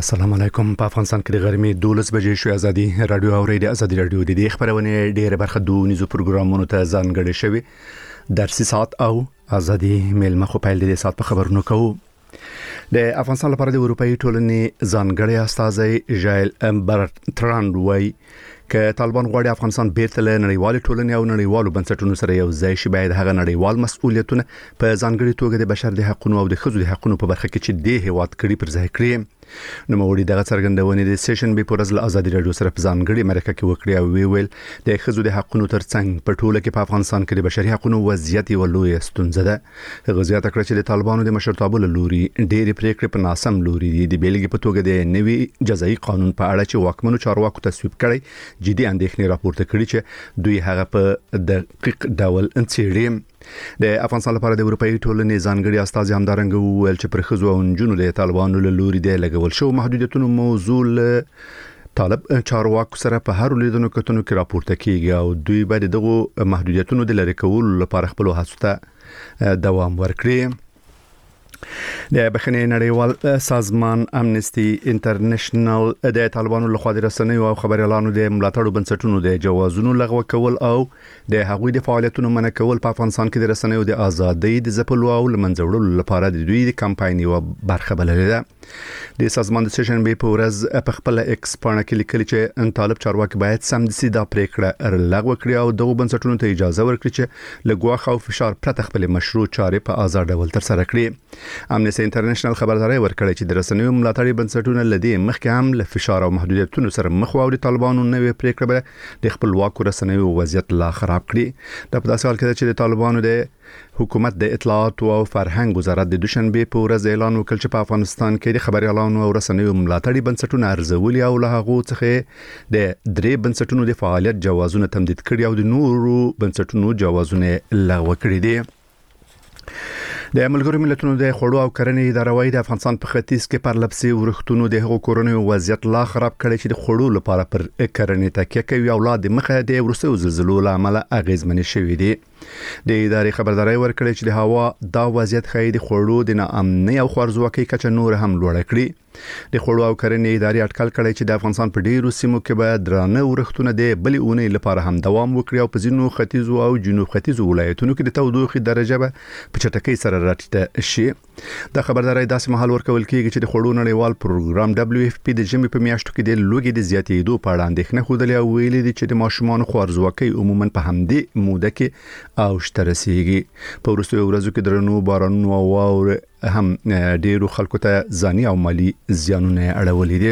السلام علیکم. په افغانستان کې د غرمې 12 بجې شو. ازادي رادیو او ریډیو ازادي رادیو د دې خبرونه ډېر برخه دونیزو پروګرامونو ته ځانګړي شوی درسي ساعت او ازادي میل مخه پیل د ساعت په خبرونو کوو. د افغانستان لپاره د اروپאי ټولنې ځانګړي استازي ژایل برټراند وای ک طالبان غواړي افغانستان بیرته له نړیوال ټولنې او نړیوالو بنسټونو سره یو ځای شي، باید هغه نړیوال مسؤلیتونه په ځانګړي توګه د بشر د حقوقو او د ښځو د حقوقو په برخه کې چې د هیواد کړي پر ځای کړي. نو موري دغه څرګندونه د سیشن به پرز له ازادي رادیو سره په ځانګړي مرکه کې وکړي او ویل د ښځو د حقوقو ترڅنګ په ټوله کې په افغانستان کې د بشري حقوقو وضعیت یو لوی ستونزه ده. غزيات کړ چې د طالبانو د مشرتابه لوري ډېری پریکړې په ناسم لوري دي. د بیلګې په توګه د نوي جزایي قانون په اړه چې واکمنو چارواکو تصویب کړي جدي اندېښنې راپورته کړي چې دوی هغه په دقیق ډول انڅېړي. د افغانستان لپاره د اروپאי ټولنې ځانګړي استازي همدارنګ وویل چې پر ښځو او نجونو د طالبانو له لوري د لګول شو محدودیتونو موضوع طالب چارواکو سره په هر لیدونو کتنو کې راپورته کیږي او دوی باید دغه محدودیتونو د لری کولو لپاره خپل هڅو ته دوام ورکړي. د بخښنې نړیوال سازمان امنيستي انټرنیشنل د طالبانو لخوا د رسنیو او خبريالانو د ملاتړو بنسټونو د جوازونو لغوه کول او د هغوی د فعالیتونو منع کول په افغانستان کې د رسنیو د ازادۍ د ځپلو او لمنځوړلو لپاره د دوی د کمپاین یو برخه بللې ده. د سازمان د سیشن به په ورځ په خپل ایکس باندې کې لیکل چې طالب چارواکي باید سمدستي دا پریکړه لغوه کړي او دغه بنسټونو ته اجازه ورکړي چې لګواخ او فشار پرته خپل مشروع چارې په آزاد ډول تر سره کړي. امنيستي انټرنیشنل خبرداري ورکړي چې د رسنیو ملاتړي بنسټونه لدی مخکې هم له فشار او محدودیتونو سره مخ وو. د طالبانو نوې پریکړه به د خپلواکو رسنیو وضعیت لا خراب کړي. د په داسې حال کې چې د طالبانو د حکومت د اطلاعات او فرهنګ وزارت د دوشنبه په ورځ اعلان وکړ چې په افغانستان کې د خبريالانو او رسنیو ملاتړي بنسټونه ارزولي او له هغه څخه د درې بنسټونو د فعالیت جوازونه تمدید کړي او د نورو بنسټونو جوازونه لغوه کړي دي. د ملګرو ملتونو د خوړو او کرنې اداره وايي د افغانستان په ختیځ کې پرلپسې ورښتونو د هغو کورونو وضعیت لا خراب کړي چې د خوړو لپاره پر کرنې تکیه کوي او لا د مخه د ورسو زلزلو لامل اغیزمن شوي دي. د ادارې خبرداري ورکړي چې د هوا دا وضعیت خې د خوړو د ناامنۍ او خوارزواکۍ کچه نور هم لوړه کړي. د خوړو او کرنې ادارې اټکل کړي چې د افغانستان په ډیرو سیمو کې به درانه ورښتونه د بلې اونۍ لپاره هم دوام وکړي او په ځینو ختیځو او جنوب ختیځو ولایتونو کې د تودوخې درجه به په چټکۍ سره راټیټه شي. د خبرداري داسې مهال ورکول کیږي چې د خوړو نړیوال پروګرام WFP د جمی په میاشتو کې د لوګي د زیاتېدو په اړه اندېښنه خوده او ویلي دي چې د ماشومان خوارزواکۍ عموما په همدې موده کې او شترسيږي. په وروستیو ورځو کې درنو بارانونو او واور هم ډیرو خلکو ته ځاني او مالی زیانونه اړولې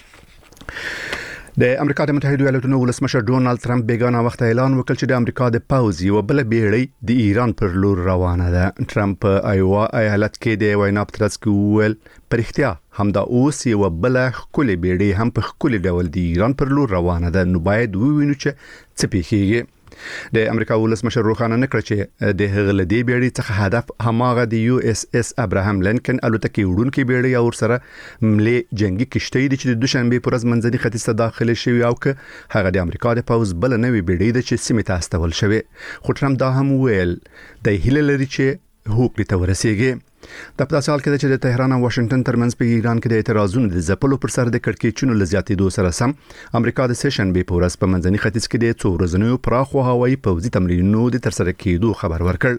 دي. د امریکا د متحده ایالاتونو ولسمشر ډونالد ترامپ بیگانه وخت اعلان وکړ چې د امریکا د پوځ یو بل بیړۍ د ایران پر لور روانه ده. ترامپ په ایوا ایالت کې د وینا په ترڅ کې ویل پرختیا همدا اوس یو بل خولي بیړۍ هم په خولي ډول د ایران پر لور روانه ده. نو باید ووینو چې څه پیښیږي. د امریکا ولسمشر روخانه نکړ چې د هغلدي بیړۍ څخه هدف هماغه د USS ابراهام لینکن الوتکې وړونکې بیړۍ او سره ملي جنگي کشتۍ دي چې د دوشنبه پر ورځ منځني ختیځ ته داخله شوی او که هغه د امریکا د پوز بل نوې بیړۍ د چې سیمه ته استول شوی. خو ترامپ دا هم ویل د هیله لري چې هوکړه ته ورسیږي. د په تاسو حال کې چې د تهران او واشنگټن ترمنځ په ایران کې د اعتراضونو د ځپلو پر سر د کړکېچونو لزیاتېدو سره سم امریکا د سیشن به په ورځ په منځني ختیځ کې د څو ورځنیو پراخو هوایي پوځي تمرینونو د ترسره کېدو خبر ورکړ.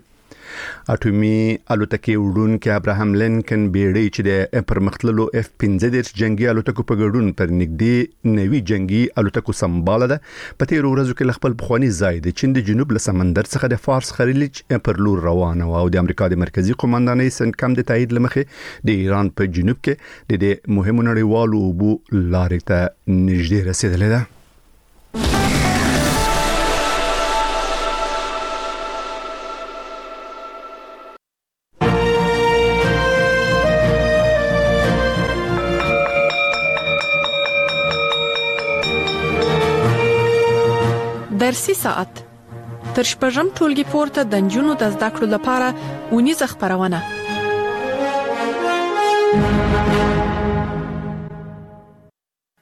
اټومي الوتکې وړونکې ابراهام لینکن بیړۍ چې د پرمختللو F-15 جنگي الوتکو په ګډون پر نږدې نوي جنگي الوتکو سمباله ده. په تیر ورځو کې خپل بخواني ځای د چین د جنوب له سمندر څخه د فارس خلیج پر لور روانه او د امریکا د مرکزی قومندانۍ سنکم د تایید لمخې د ایران په جنوب کې د مهمو نړیوالو اوبو لارې ته نږدې رسیدلې ده. درسي ساعت تر شپږم ټولګي پورته د نجونو د زده کړو لپاره ونیزه خبرونه.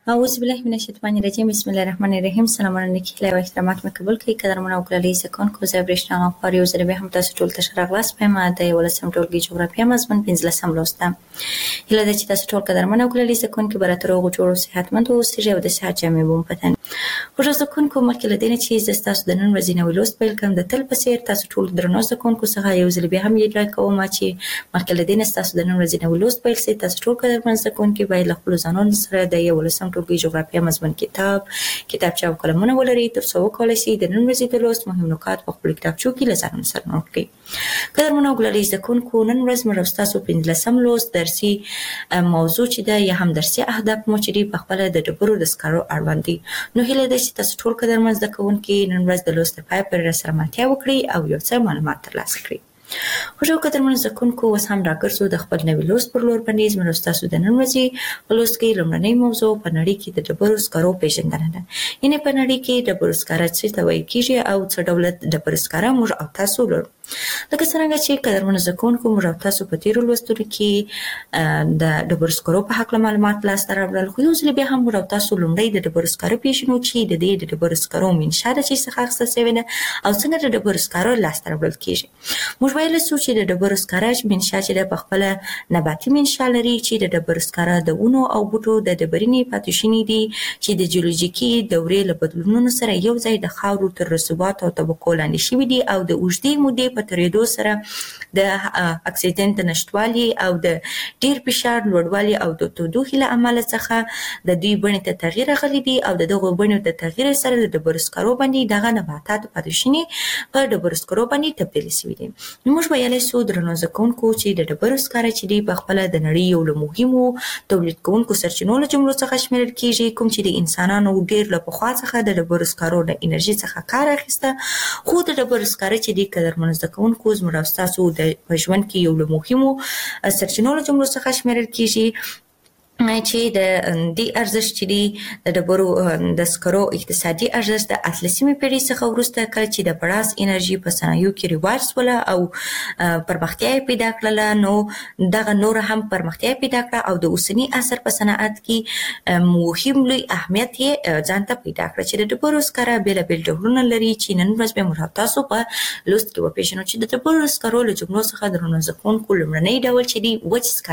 اعوذ بالله من الشیطان الرجیم. بسم الله الرحمن الرحیم. سلامونه نیکی له احترامات مې قبول کړئ. قدرمن او کلالي زکونکو زه برېښنا غفار یو ځل بیا هم تاسو ټول ته ښه راغلاست په ما د 11 ټولګي جغرافیه مضمون 15 لوست ده. هیله ده چې تاسو ټول قدرمن او کلالي زکونکو براتر او جوړ صحتمند اوسئ او د صحت جامې بوم پتن. خوږ زکونکو مخکې له دې نه چې زه تاسو د نن ورځې نوې لوست پیل کوم د تل په څیر تاسو ټول درنو زکونکو څخه یو ځل بیا هم یې کوم چې مخکې له دې نه تاسو د نن ورځې نوې لوست پیل سي تاسو ټول قدرمن زکونکو باید له خپل ځانونو سره د 11 ټولګي جغرافیه مضمون کتابچه او قلمونه ولري تر څو وکولای شي د نن ورځې د لوست مهم نکات په خپل کتابچو کې له ځان سره نوٹ کړئ. قدرمن او کلالي زکونکو نن ورځ موږ تاسو 15 لوست درسي موضوع چې ده یا هم درسي اهداف مو چې په خپل د ډبرو د سکارو اړوند دي. نو هیله ده چې تاسو ټول قدرمن زکونکو نن ورځ د لوست پای پر سره ملتیا وکړئ او یو څه معلومات ترلاسه کړئ. خوږو قدرمن زکونکو اوس هم راګرځو د خپل نوي لوست پر لور باندې. زموږ تاسو د نن ورځې لوست کې لومړنۍ موضوع په نړۍ کې د ډبرو سکارو پیژندنه ده. یعنې په نړۍ کې ډبرو سکاره څه ته ویل کېږي او څه ډول ډبرو سکاره موږ او تاسو لرو. لکه څنګه چې قدرمن زکونکو موږ او تاسو په تیرو لوستونو کې د ډبرو سکارو په حق معلومات لاسته راوړل، خو یو ځل بیا هم موږ او تاسو لومړی د ډبرو سکارو پیژنو چې د دې د ډبرو سکارو منشا ده چې څخه اخیستل شوې ده او څنګه د ډبرو سکارو لاسته راوړل کېږي. موږ ویلی سو چې د ډبرو سکاره منشا چې ده په خپله نباتي منشا لري چې د ډبرو سکاره د ونو او بوټو د ډبرینې پاتې شوني دي چې د جیولوژیکي دورې له بدلونونو سره یو ځای د خاورو تر رسوباتو او طبقو لاندې شوي دي او د اوږدې مودې په تېرېدو سره د اکسیجن د نشتوالي او د ډیر فشار لوړوالي او د تودوخې له امله څخه د دوی بڼې ته تغییر راغلی دی او د دغو بڼو د تغییر سره د ډبرو سکارو باندې دغه نباتات پاتې شوني په ډبرو سکارو باندې تبدیل شوي دي. نو موږ ویلی سو درنو زکونکو چې د ډبرو سکاره چې دی په خپله د نړۍ یو له مهمو تولید کوونکو سرچینو له جملو څخه شمیرل کېږي، کوم چې د انسانانو ډیر له پخوا څخه د ډبرو سکارو د انرژي څخه کار اخیسته. خو د ډبرو سکاره چې دی قدرمنو زکونکو زموږ او ستاسو په ژوند کې یو له مهمو سرچینو له جملو څخه شمیرل کېږي چې د دې ارزښت چې دی د ډبرو د سکرو اقتصادي ارزښت د 18مې پېړۍ څخه وروسته کله چې د بړاس انرژي په صنایعو کې رواج شوله او پرمختیا یې پیدا کړله، نو دغه نور هم پرمختیا پیدا کړه او د اوسني عصر په صنعت کې مهم لوی اهمیت یې ځان ته پیدا کړه چې د ډبرو سکاره بېلابېل ډولونه لري چې نن ورځ به موږ تاسو په لوست کې وپېژنو چې د ډبرو سکرو له جملو څخه درنو زکونکو لومړنی ډول چې دی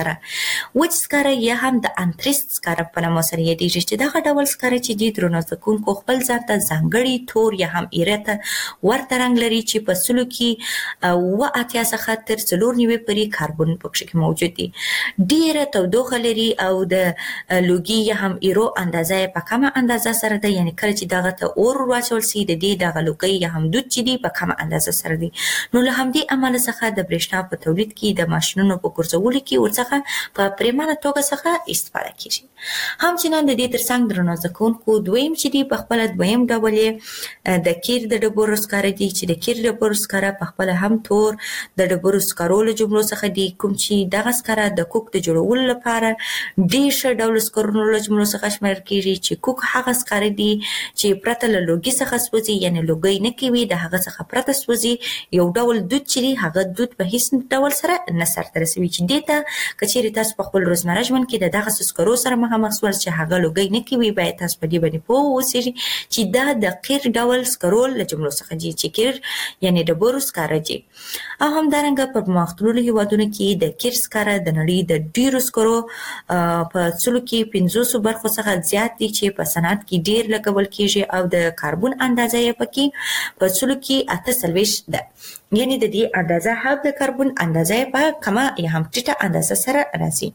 وچ سکاره یا هم د انتریست سکاره په نامه سره یادېږي چې دغه ډول سکاره چې دی درنو زکونکو خپل ځان ته ځانګړي تور یا هم ایره ته ورته رنګ لري چې په سلو کې 80 څخه تر 94 پورې کاربن پکې کې موجود دي. ډیره تودوخه لري او د لوګي یا هم ایرو اندازه په کمه اندازه سره ده، یعنی کله چې دغه ته اور واچول شي د دې دغه لوګي یا هم دود چې دی په کمه اندازه سره دی. نو له همدې امله څخه د برېښنا په تولید کې د ماشینونو په ګرځولو کې ورڅخه په پریمانه توګه څخه استفاده کیږي. همچنان د دې ترڅنګ درنو زکونکو دویم چې دی په خپل دویم ډول د کیر د ډبرو سکاره دي چې د کیر ډبرو سکاره په خپل هم تور د ډبرو سکارو له جملو څخه دي، کوم چې دغه سکاره د کوک د جوړولو لپاره ډېر ښه ډول سکرونو له جملو څخه شمیرل کېږي چې کوک هغه سکاره دي چې پرته له لوګي څخه سوځي، یعنی لوګی نه کوي، د هغه څخه پرته سوځي. یو ډول دود چې دی هغه دود په هیڅ ډول سره نه سرته رسوي چې دې ته که چېرې تاسو په خپل روزمره ژوند کې د دغسې سکرو سره مخامخ شول چې هغه لوګی نه کوي، باید تاسو په دې باندې پوه اوسئ چې دا د قیر ډول سکرو له جملو څخه دي چې قیر یعنی ډبرو سکاره دي. او همدارنګه په پرمختللو هېوادونو کې د قیر سکاره د نړۍ د ډېرو سکرو په څلو کې 50 برخو څخه زیات دي چې په صنعت کې ډېر لګول کېږي او د کاربن اندازه یې پکې په څلو کې 48 ده، یعنی د دې اندازه هم د کاربن اندازه یې په کمه یا هم ټیټه اندازه سره راځي.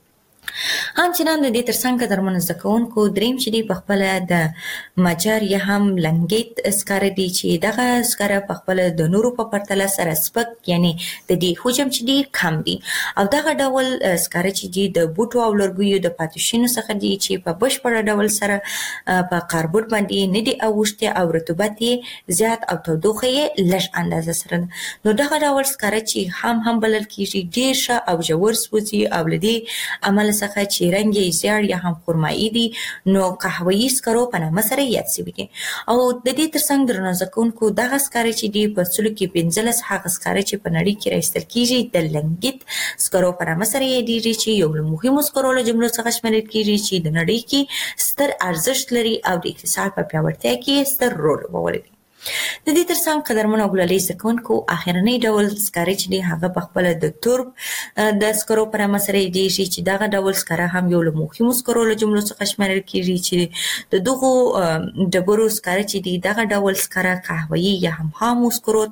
همچنان د دې ترڅنګ درمن زکونکو دریم چې دی په خپل د مجر یا هم لنګیت سکاره دی چې دغه سکاره په خپل د نورو په پرتله سره سپک یعنی د دې حجم چې دی کم دی او دغه ډول سکاره چې دی د بوټو او لرګیو د پاتې څخه دی چې په بشپړ ډول سره په کاربن باندې نه دی اوښته او رطوبت یې زیات او تودوخه یې لږ اندازه سره. نو دغه ډول سکاره چې هم بلل کېږي ډیر ښه او ژور سوځي او لدی عمل څخه چې رنګ یې زیړ یا هم خرمایي دي نو قهوه‌ایي سکرو په نامه سره یاد شوي دي. او د دې ترڅنګ درنو زده کوونکو دغه سکاره چې دي په سلو کې 15 هغه سکاره چې په نړۍ کې راایستل کیږي د لنګیت سکرو په نامه سره یادېږي چې یو له مهمو سکرو له جملو څخه شمیرل کیږي چې د نړۍ کې ستر ارزښت لري او د اقتصاد په پیاوړتیا کې ستر رول لوبولی دی. د دې ترڅنګ قدرمنو او ګلالي زده کوونکو اخرنی ډول سکاره چې دی هغه په خپله د تورب د سکرو په نامه سره یادېږي چې دغه ډول سکاره هم یو له مهمو سکرو له جملو څخه شمیرل کیږي چې د دغو ډبرو سکاره چې دی دغه ډول سکاره قهوه‌ایي یا هم خامو سکرو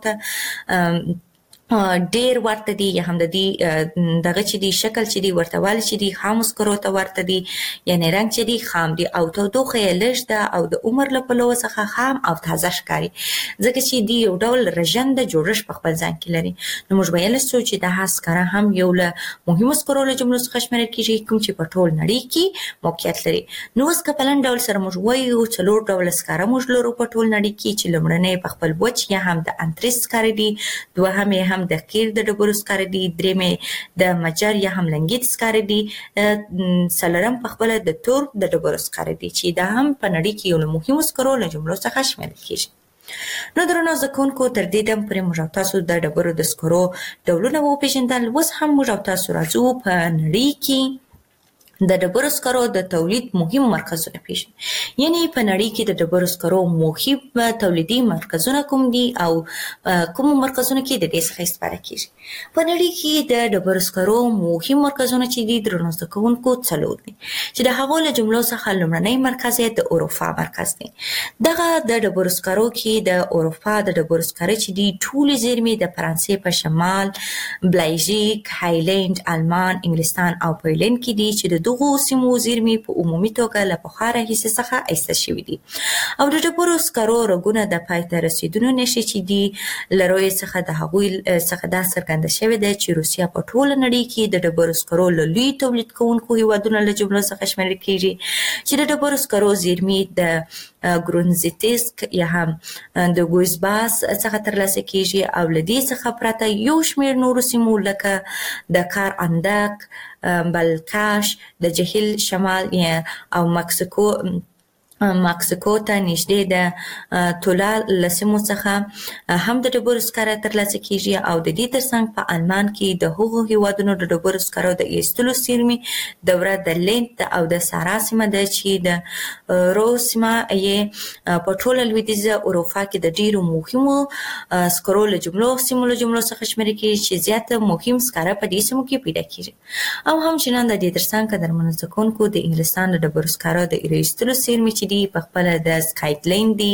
ته ډیر ورته دي یا هم د دې دغه چې دی شکل چې دی ورته والی چې دی خامو سکرو ته ورته دي یعنی رنګ چې دی خام دی او تودوخه یې لږ ده او د عمر له پلوه څخه خام او تازه ښکاري ځکه چې دی یو ډول رژنده جوړښت په خپل ځان کې لري. نو موږ ویلی سو چې دغه سکاره هم یو له مهمو سکرو له جملو څخه شمیرل کیږي کوم چې په ټول نړۍ کې موقعیت لري. نو اوس که په لنډ ډول سره موږ وایو 4 ډوله سکاره موږ لرو په ټول نړۍ کې چې لومړنی په خپل وچ یا هم د انتریس سکاره دي، دوهم یې هم د قیر د ډبرو سکاره دي، درېیم د مجر یا هم لنګیت سکاره دي، څلورم په خپله د تورب د ډبرو سکاره دي چې دا هم په نړۍ کې یو له مهمو سکرو له جملو څخه شمیرل کیږي. نو درنو زده کوونکو تر دې دم پورې موږ او تاسو د ډبرو د سکرو ډولونه وپېژندل. اوس هم موږ او تاسو راځو په نړۍ کې د ډبرو سکرو د تولید مهم مرکزونه پیژنو. یعنی په نړۍ کې د ډبرو سکرو مهم تولیدي مرکزونه کوم دي او کوم مرکزونه کې د دې څخه استفاده کیږي. په نړۍ کې د ډبرو سکرو مهم مرکزونه چې دي درنو زده کوونکو 4 دي چې د هغو له جملو څخه لومړنی مرکز یې د اروپا مرکز دی. دغه د ډبرو سکرو کې د اروپا د ډبرو سکرو چې دي ټولې زیرمې د فرانسې په شمال، بلژیک، هایلند، آلمان، انګلستان او پولند کې دي چې د دغو سیمو زیرمې په عمومي توګه له پخوا راهیسې څخه ایسته شوي دي او د ډبرو سکرو رګونه د پای ته رسیدونو نښې چې دي له رویې څخه د هغوی څخه دا څرګنده شوې ده چې روسیه په ټوله نړۍ کې د ډبرو سکرو له لوی تولید کوونکو هیوادونو له جملو څخه شمیرل کیږي چې د ډبرو سکرو زیرمې د ګرونزیتسک یا هم د ګوزباس څخه ترلاسه کیږي او له دې څخه پرته یو شمېر نورو سیمو لکه د کار اندک، بلکاش، د جهیل شمال او مکسیکو ته نږدې د تولا له سیمو څخه هم د ډبرو سکاره ترلاسه کیږي او د دې ترڅنګ په آلمان کې د هغو هیوادونو د ډبرو سکرو د ایستلو زیرمې دوره د لینت او د سارا سیمه ده چې د رو سیمه یې په ټوله لویدیځه اروپا کې د ډیرو مهمو سکرو له جملو څخه شمیرل کیږي چې زیاته مهم سکاره په دې سیمو کې پیدا کیږي. او همچنان د دې ترڅنګ قدرمنو زده کوونکو د انګلستان د ډبرو سکرو د ایستلو زیرمې چې دی په خپله د سکاټلند دی،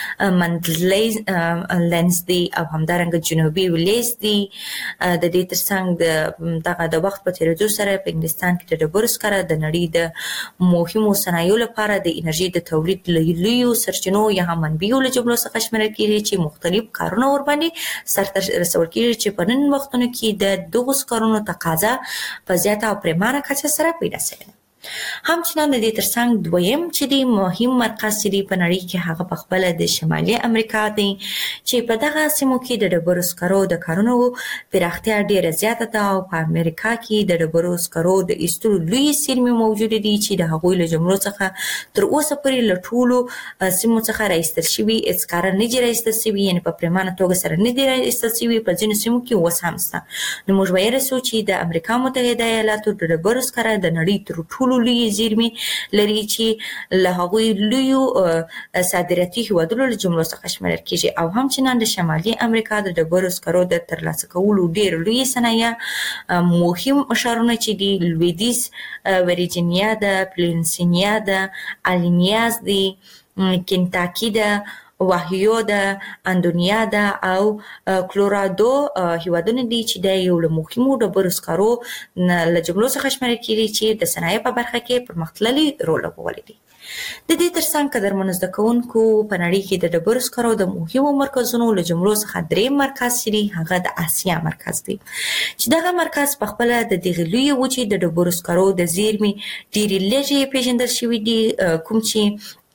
منډلینز دی او همدارنګه جنوبي ویلیز دی. د دې ترڅنګ دغه د وخت په تیریدو سره په انګلستان کې د ډبرو سکاره د نړۍ د مهمو صنایعو لپاره د انرژي د تولید لویو سرچینو یا هم منبعو له جملو څخه شمیرل کیږي چې مختلف کارونه ورباندې سرته رسول کیږي چې په نن وختونو کې د دغو سکارونو تقاضا په زیاته او پریمانه کچه سره پیدا شوې ده. همچنان د دې ترڅنګ دویم چې دی مهم مرکز چې دی په نړۍ کې هغه په خپله د شمالي امریکا دی چې په دغه سیمو کې د ډبرو سکرو د کارونو پراختیا ډیره زیاته ده او په امریکا کې د ډبرو سکرو د ایستلو لوی زیرمې موجودې دي چې د هغوی له جملو څخه تر اوسه پورې له ټولو سیمو څخه راایستل شوي هېڅ سکاره نه دي راایستل شوي، یعنې په پریمانه توګه سره نه دي راایستل شوي، په ځینو سیمو کې اوس هم شته. نو موږ ویلی سو چې د امریکا متحده ایالاتو د ډبرو سکاره د نړۍ تر ټولو لوی زیرمې لري چې له هغوی لویو صادراتي هیوادونو له جملو څخه شمیرل کیږي او همچنان د شمالي امریکا د ډبرو سکرو د ترلاسه کولو ډیر لوی صنایع مهم ښارونه چې دي لویدیځ ویرجینیا ده، پلینسیلوانیا ده، الینیاز دی، کنتاکي ده، واهیو ده، اندونیا ده او کلورادو هیوادونه دي چې د یو له مهمو ډبرو سکرو له جملو څخه شمیرل کیږي چې د صنایع په برخه کې پرمختللي رول لوبولی دی. د دې ترڅنګ قدرمنو زده کوونکو په نړۍ کې د ډبرو سکرو د مهمو مرکزونو له جملو څخه دریم مرکز چې دی هغه د اسیا مرکز دی چې دغه مرکز په خپله د دغې لویې وچې د ډبرو سکرو د زیرمې ډېرې لږې پیژندل شوي دي کوم چې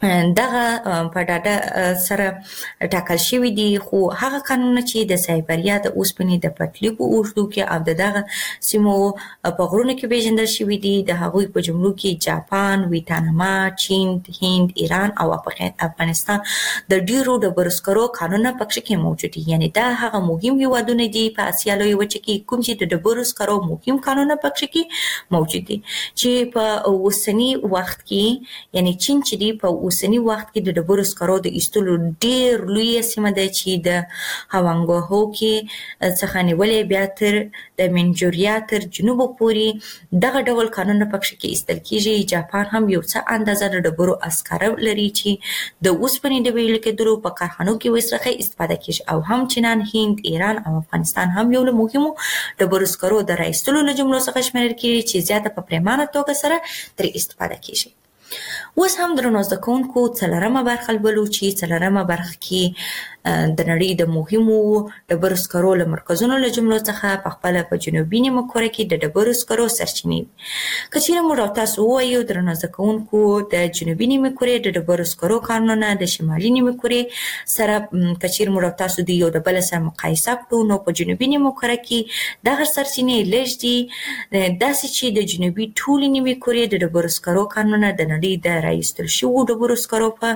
دغه په ډاډه سره ټاکل شوی دی، خو هغه قانون چې د سایبریا د اوسپنې د پټلۍ په اوږدو کې او دغه سیمو په غرونو کې پیژندل شوی دی. د هغوی په جملو کې جاپان، ویتنام، چین، هند، ایران او افغانستان د ډیرو ډبرو سکرو کانونه پکې کې موجود دي. یعنی دا هغه مهم هیوادونه دي په اسیا لویه وچه کې کوم چې د ډبرو سکرو مهم کانونه پکې کې موجود دي، چې په اوسنی وخت کې یعنی چین چې دی په اوسنی وخت کې د ډبرو سکرو د ایستلو ډیر لوی سیمه ده چې د هوانګهو کې څخه نیولې بیا تر د منچوریا تر جنوب پورې دغه ډول کانونه پکې کې ایستل کیږي. جاپان هم یو څه اندازه د ډبرو اسکاره لري چې د اوسپنې د ویل کېدلو په کارخانو کې ورڅخه استفاده کیږي، او همچنان هند، ایران او افغانستان هم یو له مهمو ډبرو سکرو د راایستلو له جملو څخه شمیرل کیږي چې زیاته په پریمانه توګه سره ترې استفاده کیږي. اوس هم درنو زده کوونکو څلورمه برخه لولو چې څلورمه برخه کې د نړۍ د مهمو ډبرو سکرو له مرکزونو له جملو څخه په خپله په جنوبي نیمه کره کې د ډبرو سکرو سرچینې. که چیرې موږ تاسو ووایو درنو زده کوونکو د جنوبي نیمه کرې د ډبرو سکرو کانونه د شمالي نیمه کرې سره که چیرې موږ تاسو د یو د بل سره مقایسه کړو، نو په جنوبي نیمه کره کې دغه سرچینې لږ دي، داسې چې د جنوبي ټولې نیمې کرې د ډبرو سکرو کانونه د نړۍ د راایستل شویو ډبرو سکرو په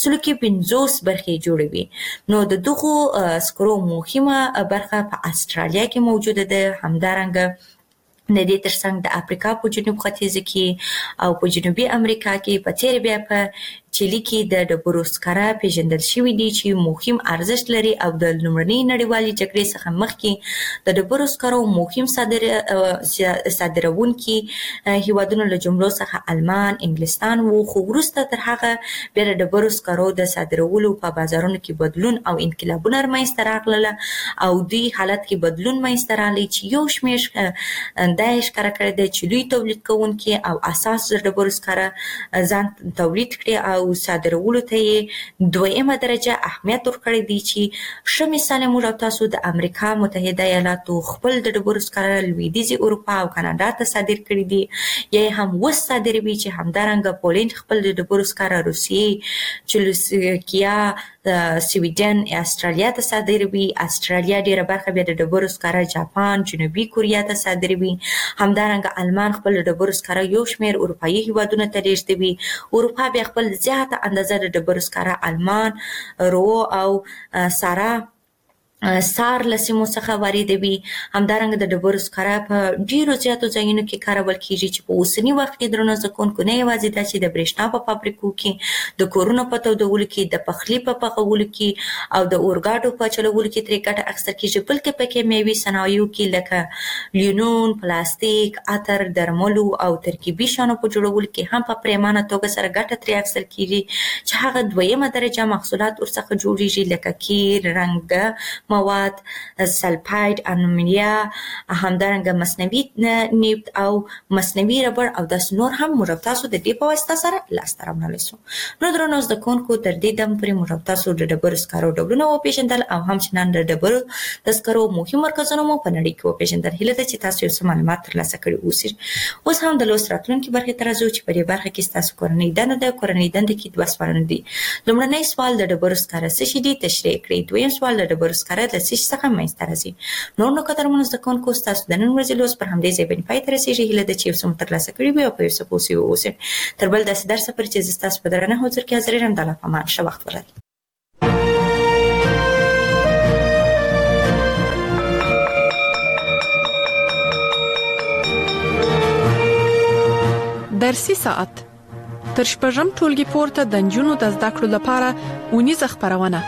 50 برخې جوړوي. نو د دغو سکرو مهمه برخه په استرالیا کې موجوده ده، همدارنګه د دې ترڅنګ د افریقا په جنوب ختیځ کې او په جنوبي امریکا کې په تیر بیا په چیلی کې د ډبرو سکاره پیژندل شوی دي چې مهم ارزښت لري او د لومړنۍ نړیوالې جګړې څخه مخکې د ډبرو سکرو مهم صادروونکي هیوادونو له جملو څخه آلمان، انګلستان وو، خو وروسته تر هغه بیا د ډبرو سکرو د صادرولو په بازارونو کې بدلون او انقلابونه رامنځته راغلل او دوی حالت کې بدلون منځته راغلی چې یو شمېر دا ښکاره کړی دی چې لوی تولید کوونکي او اساس د ډبرو سکاره ځان تولید کړي او صادرولو ته یې دویمه درجه اهمیت ورکړی دی، چې ښه مثال موږ تاسو د امریکا متحده ایالاتو خپل د ډبرو سکاره لویدیځې اروپا او کاناډا ته صادر کړي دي، یا هم وس صادروي، چې همدارنګه پولینډ خپل د ډبرو سکاره روسیې، چلوسلوواکیا، سویډن، استرالیا ته صادروي. استرالیا ډیره برخه بیا د ډبرو سکاره جاپان، جنوبي کوریا ته صادروي. همدارنګه آلمان خپل د ډبرو سکاره یو شمېر اروپایي هیوادونو ته لیږدوي. اروپا بیا خپل زیاته اندازه د ډبرو سکاره آلمان، رو او سار له سیمو څخه واردوي. همدارنګه د ډبرو سکاره په ډیرو زیاتو ځایونو کې کارول کیږي چې په اوسني وخت کې درنو زده کوونکو نه یوازې دا چې د برېښنا په فابریکو کې، د کورونو په تودولو کې، د پخلي په پخولو کې او د اورګاډو په چلولو کې ترې ګټه اخیستل کیږي، بلکې په کیمیاوي صنایعو کې لکه لیونون، پلاستیک، عطر، درملو او ترکیبي شیانو په جوړولو کې هم په پریمانه توګه سره ګټه ترې اخیستل کیږي، چې هغه دویمه درجه محصولات ورڅخه جوړیږي لکه قیر، رنګ مواد، سلفاید، انومونیا، همدارنګه مصنوعي نفت او مصنوعي ربړ او داس نور هم موږ تاسو د دې په واسطه سره لاسته راوړلی سو. نو درنو زده کوونکو تر دې دم پورې موږ تاسو د ډبرو سکرو ډولونه وپېژندل او همچنان د ډبرو د سکرو مهم مرکزونه مو په نړۍ کې وپېژندل. هیله ده چې تاسو یو څه معلومات ترلاسه کړي اوسئ. اوس هم د لوست راتلونکي برخې ته راځو چې په دې برخه کې ستاسو کورنۍ دنده ده. کورنۍ دنده کې 2 سوالونه دي. لومړنی سوال د ډبرو سکاره څه شي دي تشریح کړئ. دویم سوال د ډبرو سکاره د څه څخه منځته راځي. نو قدرمنو زده کوونکو ستاسو د نن ورځې لوست پر همدې ځای باندې پای ته رسیږي. هیله ده چې یو څه مو ترلاسه کړي وي او په یو څه پوه سوي اوسئ. تر بل داسې درسه پورې چې زه ستاسو په درنه حضور کې حاضر یم. د الله په امان. ښه وخت ولرئ. درسي ساعت تر شپږم ټولګي پورته د نجونو د زده کړو لپاره اونیزه خپرونه.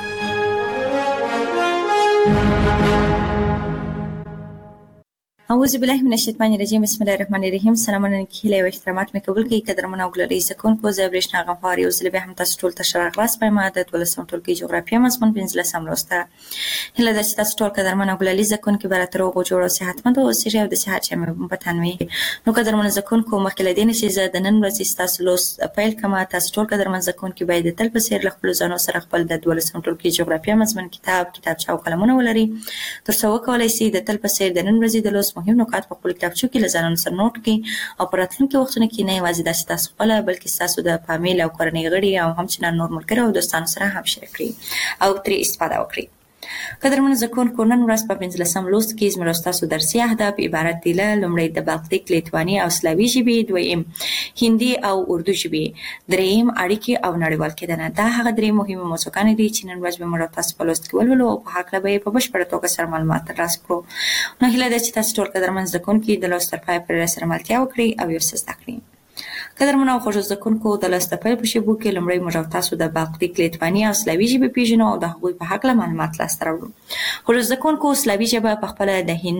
اعوذ بالله من الشیطان الرجیم. بسم الله الرحمن الرحیم. سلام علیکم و احترامات مې قبول کړئ. قدرمن او ګلالي سکون کو زه برېښنا غفار یو ځل به هم تاسو ټول ته شرح خلاص پم عادت ولسم ټولګي جغرافیه مضمون 15 لوسته. هله د تاسو ټول قدرمن او ګلالي سکون کې براتر او جوړ او صحتمند او سری او د صحت چې مې په تنوي. نو قدرمن سکون کو مخکې لدین چې زه د نن ورځې تاسو لوس پیل کما تاسو ټول قدرمن سکون کې باید تل په سیر خپل ځانو سره خپل د ولسم ټولګي جغرافیه مضمون کتابچه او قلمونه ولري. تر څو کولای شي د تل په سیر د نن ورځې د لوس مهم نکات په خپل کتابچو کې لزانو سره نوٹ کړئ او په راتلونکي وختونو کې نه یوازې د تاسو خپل بلکې تاسو د فامیل او کورنۍ غړي او همچنان نور ملګري او دوستانو سره هم شریک کړئ او ترې استفاده وکړئ. قدرمن زکونکو نن ورځ په 15 لوست کې زموږ تاسو درسي اهداف عبارت دي له لومړی د بالتیک لیتوانی او سلاوي ژبې، دویم هندي او اردو ژبې، دریم اړیکې او نړیوال کېدنه. دا هغه درې مهمه موضوعګانې دي چې نن ورځ به موږ تاسو په لوست کې ولولو او په هکله به په بشپړه توګه سره معلومات ترلاسه کړو. نو هیله ده چې تاسو ټول قدرمن زکونکو د لوست تر پای پورې سره ملتیا وکړئ او یو څه زده کړئ. قدرمن او خوږ زکونکو د لوست په پیل شیبو کې لومړی موږ تاسو د بالتیک لیتوانی او سلاوي ژبې پیژنو او د هغوی په هکله معلومات لاسته راوړو. خوږ زکونکو سلاوي ژبه په خپل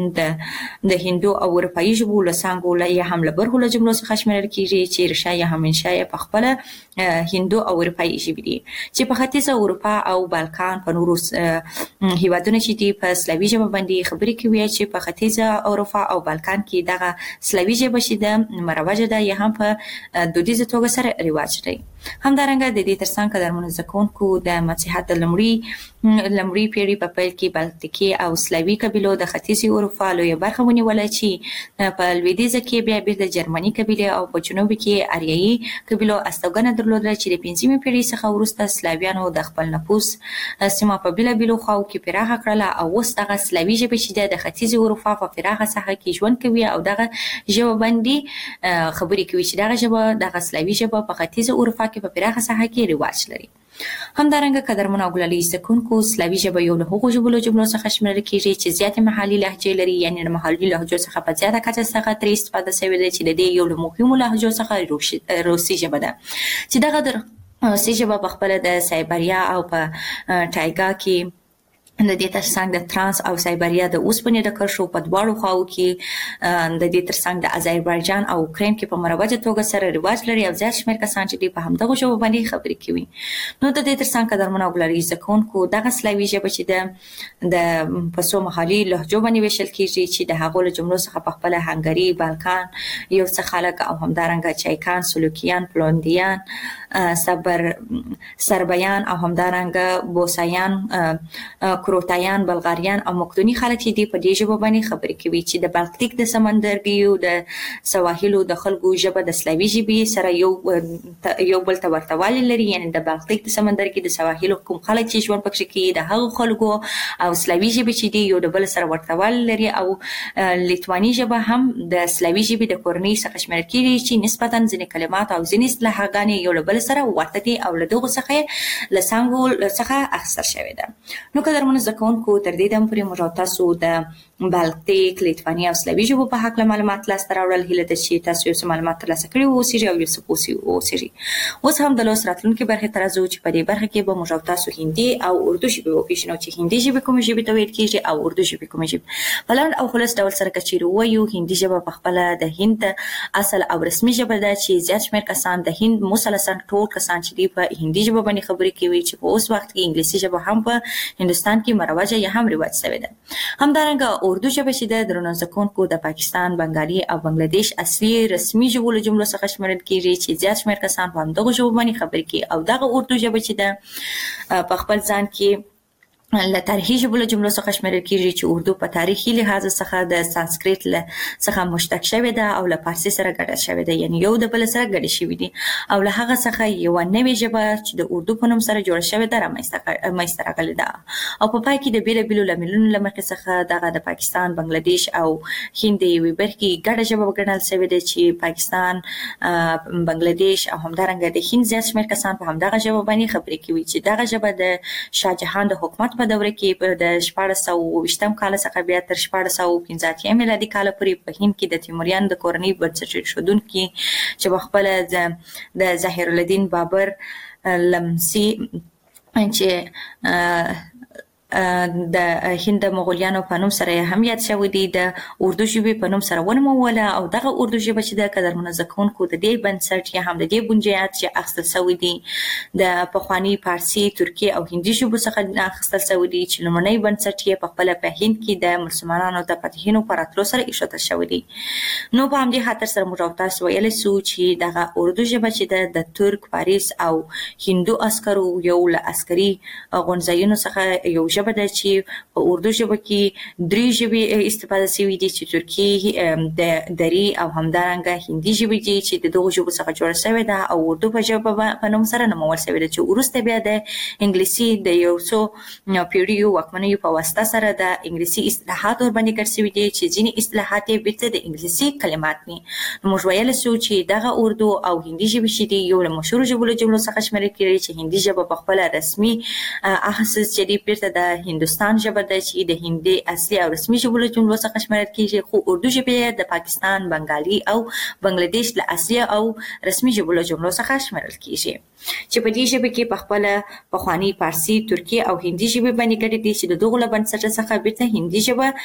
د هندو او اروپایي ژبو له څانګو له هم له برخو له جملو څخه شمیرل کیږي چې ریښه یې هم منشأ یې په خپل هندو او اروپایي ژبې دي چې په ختیځه اروپا او بالکان په نورو هیوادونو کې دي په سلاوي ژبه باندې خبرې کوي چې په ختیځه اروپا او بالکان کې دغه سلاوي ژبه چې د مروجه ده یا هم په دودیزه توګه سره رواج لري. همدارنګه د دې ترڅنګ قدرمن زکونکو د مسیحیت د لمړی پیړۍ په پیل کې بالتیکي او سلاوي قبیلو د ختیځې اروپا لویه برخه ونیوله چې په لویدیځه کې بیا بیرته جرمني قبیلې او په جنوب کې اریایي قبیلو استوګنه درلوده چې د 15مې پیړۍ څخه وروسته سلاویانو د خپل نفوس سیمه په بیلابیلو خواو کې پراخه کړله او اوس دغه سلاوي ژبه چې د ختیځې اروپا په پراخه ساحه کې ژوند کوي او دغه ژبه باندې خبرې کوي چې دغه سلاوي ژبه په ختیځه اروپا کې په پراخه ساحه کې رواج لري. همدارنګه قدرمن او ګلالي زکونکو سلاوي ژبه یو له هغو ژبو څخه شمیرل کیږي چې زیاتې محلي لهجې لري، یعنې د محلي لهجو څخه په زیاته کچه څخه ترې استفاده شوې ده چې د دې یو له مهمو لهجو څخه روسي ژبه ده چې دغه د روسي ژبه په خپل د سایبریا او په ټایګا کې د دې ترڅنګ د ترانس او سایبریا د اوسپنې د کرښو په دواړو خواو کې د دې ترڅنګ د آذربایجان او اوکراین کې په مروجه توګه سره رواج لري او زیات شمېر کسان چې په همدغه ژبو باندې خبرې کوي. نو د دې ترڅنګ قدرمن او ګلالي زکونکو دغه سلاوي ژبه چې د پسو محلي لهجو باندې ویشل کیږي چې د هغو له جملو څخه په خپل هنګري، بالکان یو څه خلک او همدارنګه چایکان، سلوکیان، پلوندیان، سربیان او همدارنګه بوسایان، کروتایان، بلغاریان او مقدوني خلک چې دی په دې ژبه باندې خبرې کوي چې د بالتیک د سمندرګیو د سواحلو د خلکو ژبه د سلاوي ژبې سره یو بل ته ورتهوالی لري. یعنې د بالتیک د سمندرګي د سواحلو کوم خلک چې ژوند پکې کوي د هغو خلکو او سلاوي ژبې چې دی یو د بل سره ورتهوالی لري او لیتوانی ژبه هم د سلاوي ژبې د کورنۍ څخه شمیرل کیږي چې نسبتاً ځینې کلمات او ځینې اصطلاحګانې یو له بل سره ورته دي او له دغو څخه له څانګو څخه اخیستل شوې ده. نو قدرمن زکونکو تر دې دم پورې موږ تاسو د بالتیک، لیتوانی او سلاوي ژبو په هکله معلومات لاسته راوړل. هیله ده چې تاسو یو څه معلومات ترلاسه کړي اوسئ او یو څه پوه اوسئ. اوس هم د لوست راتلونکي برخې ته راځو چې په دې برخه کې به موږ تاسو هندي او اردو ژبې وپېژنو چې هندي ژبې کومې ژبې ته ویل کېږي او اردو ژبې کومې ژبې. په لاندې او خلاص ډول سره که چیرې ووایو هندي ژبه په خپله د هند اصل او رسمي ژبه ده چې زیات شمېر کسان د هند مثلثاً ټول کسان چې دي په هندي ژبه باندې خبرې کوي چې په اوس وخت کې انګلیسي ژبه هم په هندوستان کې مروجه یا هم رواج شوې ده. همدارنګه اردو ژبه چې د درنو زکونکو د پاکستان، بنګالي او بنگلاديش اصلي رسمي ژبو له جملو څخه شمیرل کیږي چې زیات شمېر کسان په همدغه ژبو باندې خبرې کوي او دغه اردو ژبه چې ده په خپل ځان کې له تاریخي ژبو له جملو څخه شمیرل کیږي چې اردو په تاریخي لحاظ څخه د سانسکریت څخه مشتق شوې ده او له فارسي سره ګډه شوې ده، یعنی یو د بل سره ګډې شوې دي او له هغه څخه یو نوې ژبه چې د اردو په نوم سره جوړه شوې ده رامنځته راغلې ده. او په پای کې د بیلابیلو لاملونو له مخې څخه دغه د پاکستان، بنگلاديش او هند یوې برخې ګډه ژبه وګڼل شوې ده چې پاکستان، بنگلاديش او همدارنګه د هند زیات شمېر کسان په همدغه ژبه باندې خبرې کوي چې دغه ژبه د شاه جهان د حکومت په دوره کې د 1420 کال څخه بیا تر 1485 میلادي کال پورې په هند کې د تیموریان د کورنۍ بنسټ ایښودونکي چې په خپل د ظاهر الدین بابر لمسی چې د هند مغولیانو په نوم سره هم یاد شوی دی د اردو ژبې په نوم سره ونوموله او دغه اردو ژبه چې د قدرمن زکونکو د دې بنسټ یا هم د دې بنیاد چې اخیستل شوی دی د پخواني فارسي، ترکي او هندي ژبو څخه اخیستل شوی دی چې لومړنی بنسټ یې په خپل په هند کې د مسلمانانو د فتحینو پر راتلو سره ایښودل شوی دی. نو په همدې خاطر سره موږ تاسو ویلی سو چې دغه اردو ژبه چې د ترک، فارس او هندو عسکرو یو له عسکري غونځایونو څخه یو ژبه ده چې په اردو ژبه کې درې ژبې استفاده شوي دي چې ترکی د دری او همدارنګه هندي ژبې دي چې د دغو ژبو څخه جوړه شوې ده او اردو په ژبه په نوم سره نومول شوې ده چې وروسته بیا د انګلیسي د یو څو پیړیو واکمنیو په واسطه سره د انګلیسي اصطلاحات ور باندې ګډ شوي دي چې ځینې اصطلاحات یې بیرته د انګلیسي کلمات دي. نو موږ ویلی شو چې دغه اردو او هندي ژبې چې دي یو له مشهورو ژبو له جملو څخه شمیرل کېږي چې هندي ژبه په خپله رسمي اخص چې دی بیرته د هندوستان ژبه ده چې د هندي اصلي او رسمي ژبو له جملو څخه شمیرل کېږي، خو اردو ژبه د پاکستان، بنګالي او بنگلاديش له اصلي او رسمي ژبو له جملو څخه شمیرل کېږي چې په دې ژبه کې په خپله پخواني فارسي، ترکي او هندي ژبې باندې ګډې دي چې د دغو له بنسټه څخه بیرته هندي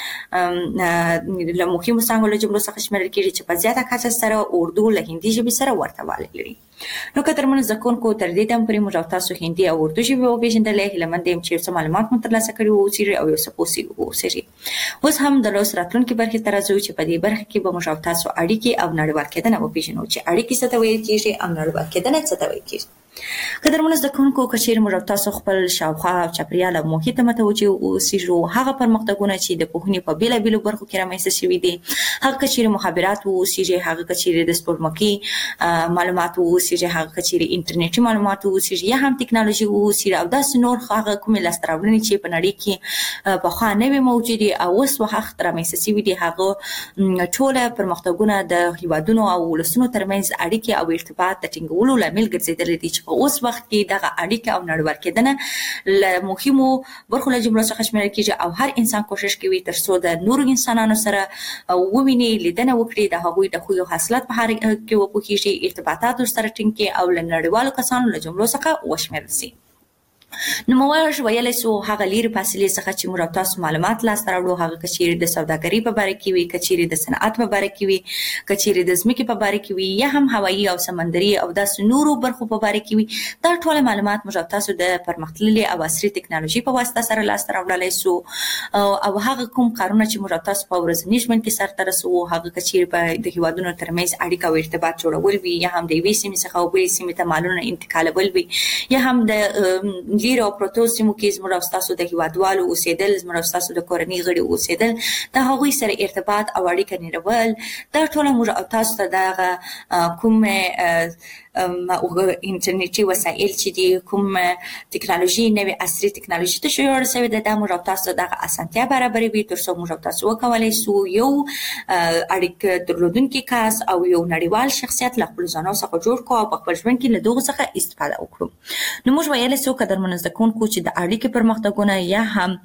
ژبه له مهمو څانګو له جملو څخه شمیرل کېږي چې په زیاته کچه سره اردو له هندي ژبې سره ورته والی لري. نو قدرمنو زده کوونکو تر دې دمه پورې موږ تاسو هندي او اردو ژبې وپېژندلې. هیله مند یم چې څه معلومات مو ترلاسه کړي واوسئ او یو څه پوه واوسئ. اوس هم د لوست راتلونکي برخې ته راځو چې په دې برخه کې به موږ تاسو اړیکې او نړیوال کېدنه وپېژنو چې اړیکې څه ته ویل کېږي او نړیوال کېدنه څه ته ویل کېږي. قدرمنو زده کوونکو که چیرې موږ تاسو خپل شاوخوا او چاپېریال او محیط ته متوجه اوسېږو، هغه پرمختګونه چې د پوهنې په بېلابېلو برخو کې رامنځته شوي دي، هغه که چیرې مخابرات واوسېږي، هغه که چیرې د سپوږمکۍ معلومات واوسېږي، هغه که چیرې انټرنیټي معلومات واوسېږي یا هم ټکنالوژي واوسېږي او داسې نور هغه کومې لاسته راوړنې چې په نړۍ کې پخوا نه وې موجودې او اوس وخت رامنځته شوي دي، هغه ټوله پرمختګونه د هیوادونو او ولسونو ترمنځ اړیکې او ارتباط د ټینګولو لامل ګرځېدلي دي چې په اوس وخت کې دغه اړیکه او نړیوال کېدنه له مهمو برخو له جملو څخه شمیرل کېږي او هر انسان کوشش کوي تر څو د نورو انسانانو سره وویني، لیدنه وکړي، د هغوی د خویو حاصلات په هر کې وپوهېږي، ارتباطات ورسره ټینګ کړي او له نړیوالو کسانو له جملو څخه وشمیرل شي. نو موږ ویلی شو هغه لیرې فاصلې څخه چې موږ تاسو معلومات لاسته راوړو، هغه که چیرې د سوداګرۍ په باره کې وي، که چیرې د صنعت په باره کې وي، که چیرې د ځمکې په باره کې وي یا هم هوایي او سمندري او داسې نورو برخو په باره کې وي، دا ټول معلومات موږ تاسو د پرمختللې او عصري ټکنالوژي په واسطه سره لاسته راوړلی شو. او هغه کوم کارونه چې موږ تاسو په ورځني ژوند کې سرته رسوو، هغه که چیرې په د هیوادونو ترمنځ اړیکه او ارتباط جوړول وي یا هم د یوې سیمې څخه بلې سیمې ته مالونه انتقالول وي یا هم د لیرې او پرتو سیمو کې زموږ او ستاسو د هیوادوالو اوسېدل، زموږ او ستاسو د کورنۍ غړي اوسېدل، د هغوی سره ارتباط او اړیکه نیول، دا ټوله موږ او تاسو ته دغه کوم انټرنیټي وسایل چې دي، کوم ټکنالوژي، نوې عصري ټکنالوژي ته جوړه شوې ده، دا موږ او تاسو ته دغه اسانتیا برابروي تر څو موږ او تاسو وکولی شو یو اړیکه درلودونکی کس او یو نړیوال شخصیت له خپلو ځانو څخه جوړ کړو او په خپل ژوند کې له دغو څخه استفاده وکړو. نو موږ ویلی شو قدرمنو زده کوونکو چې د اړیکې پرمختګونه یا هم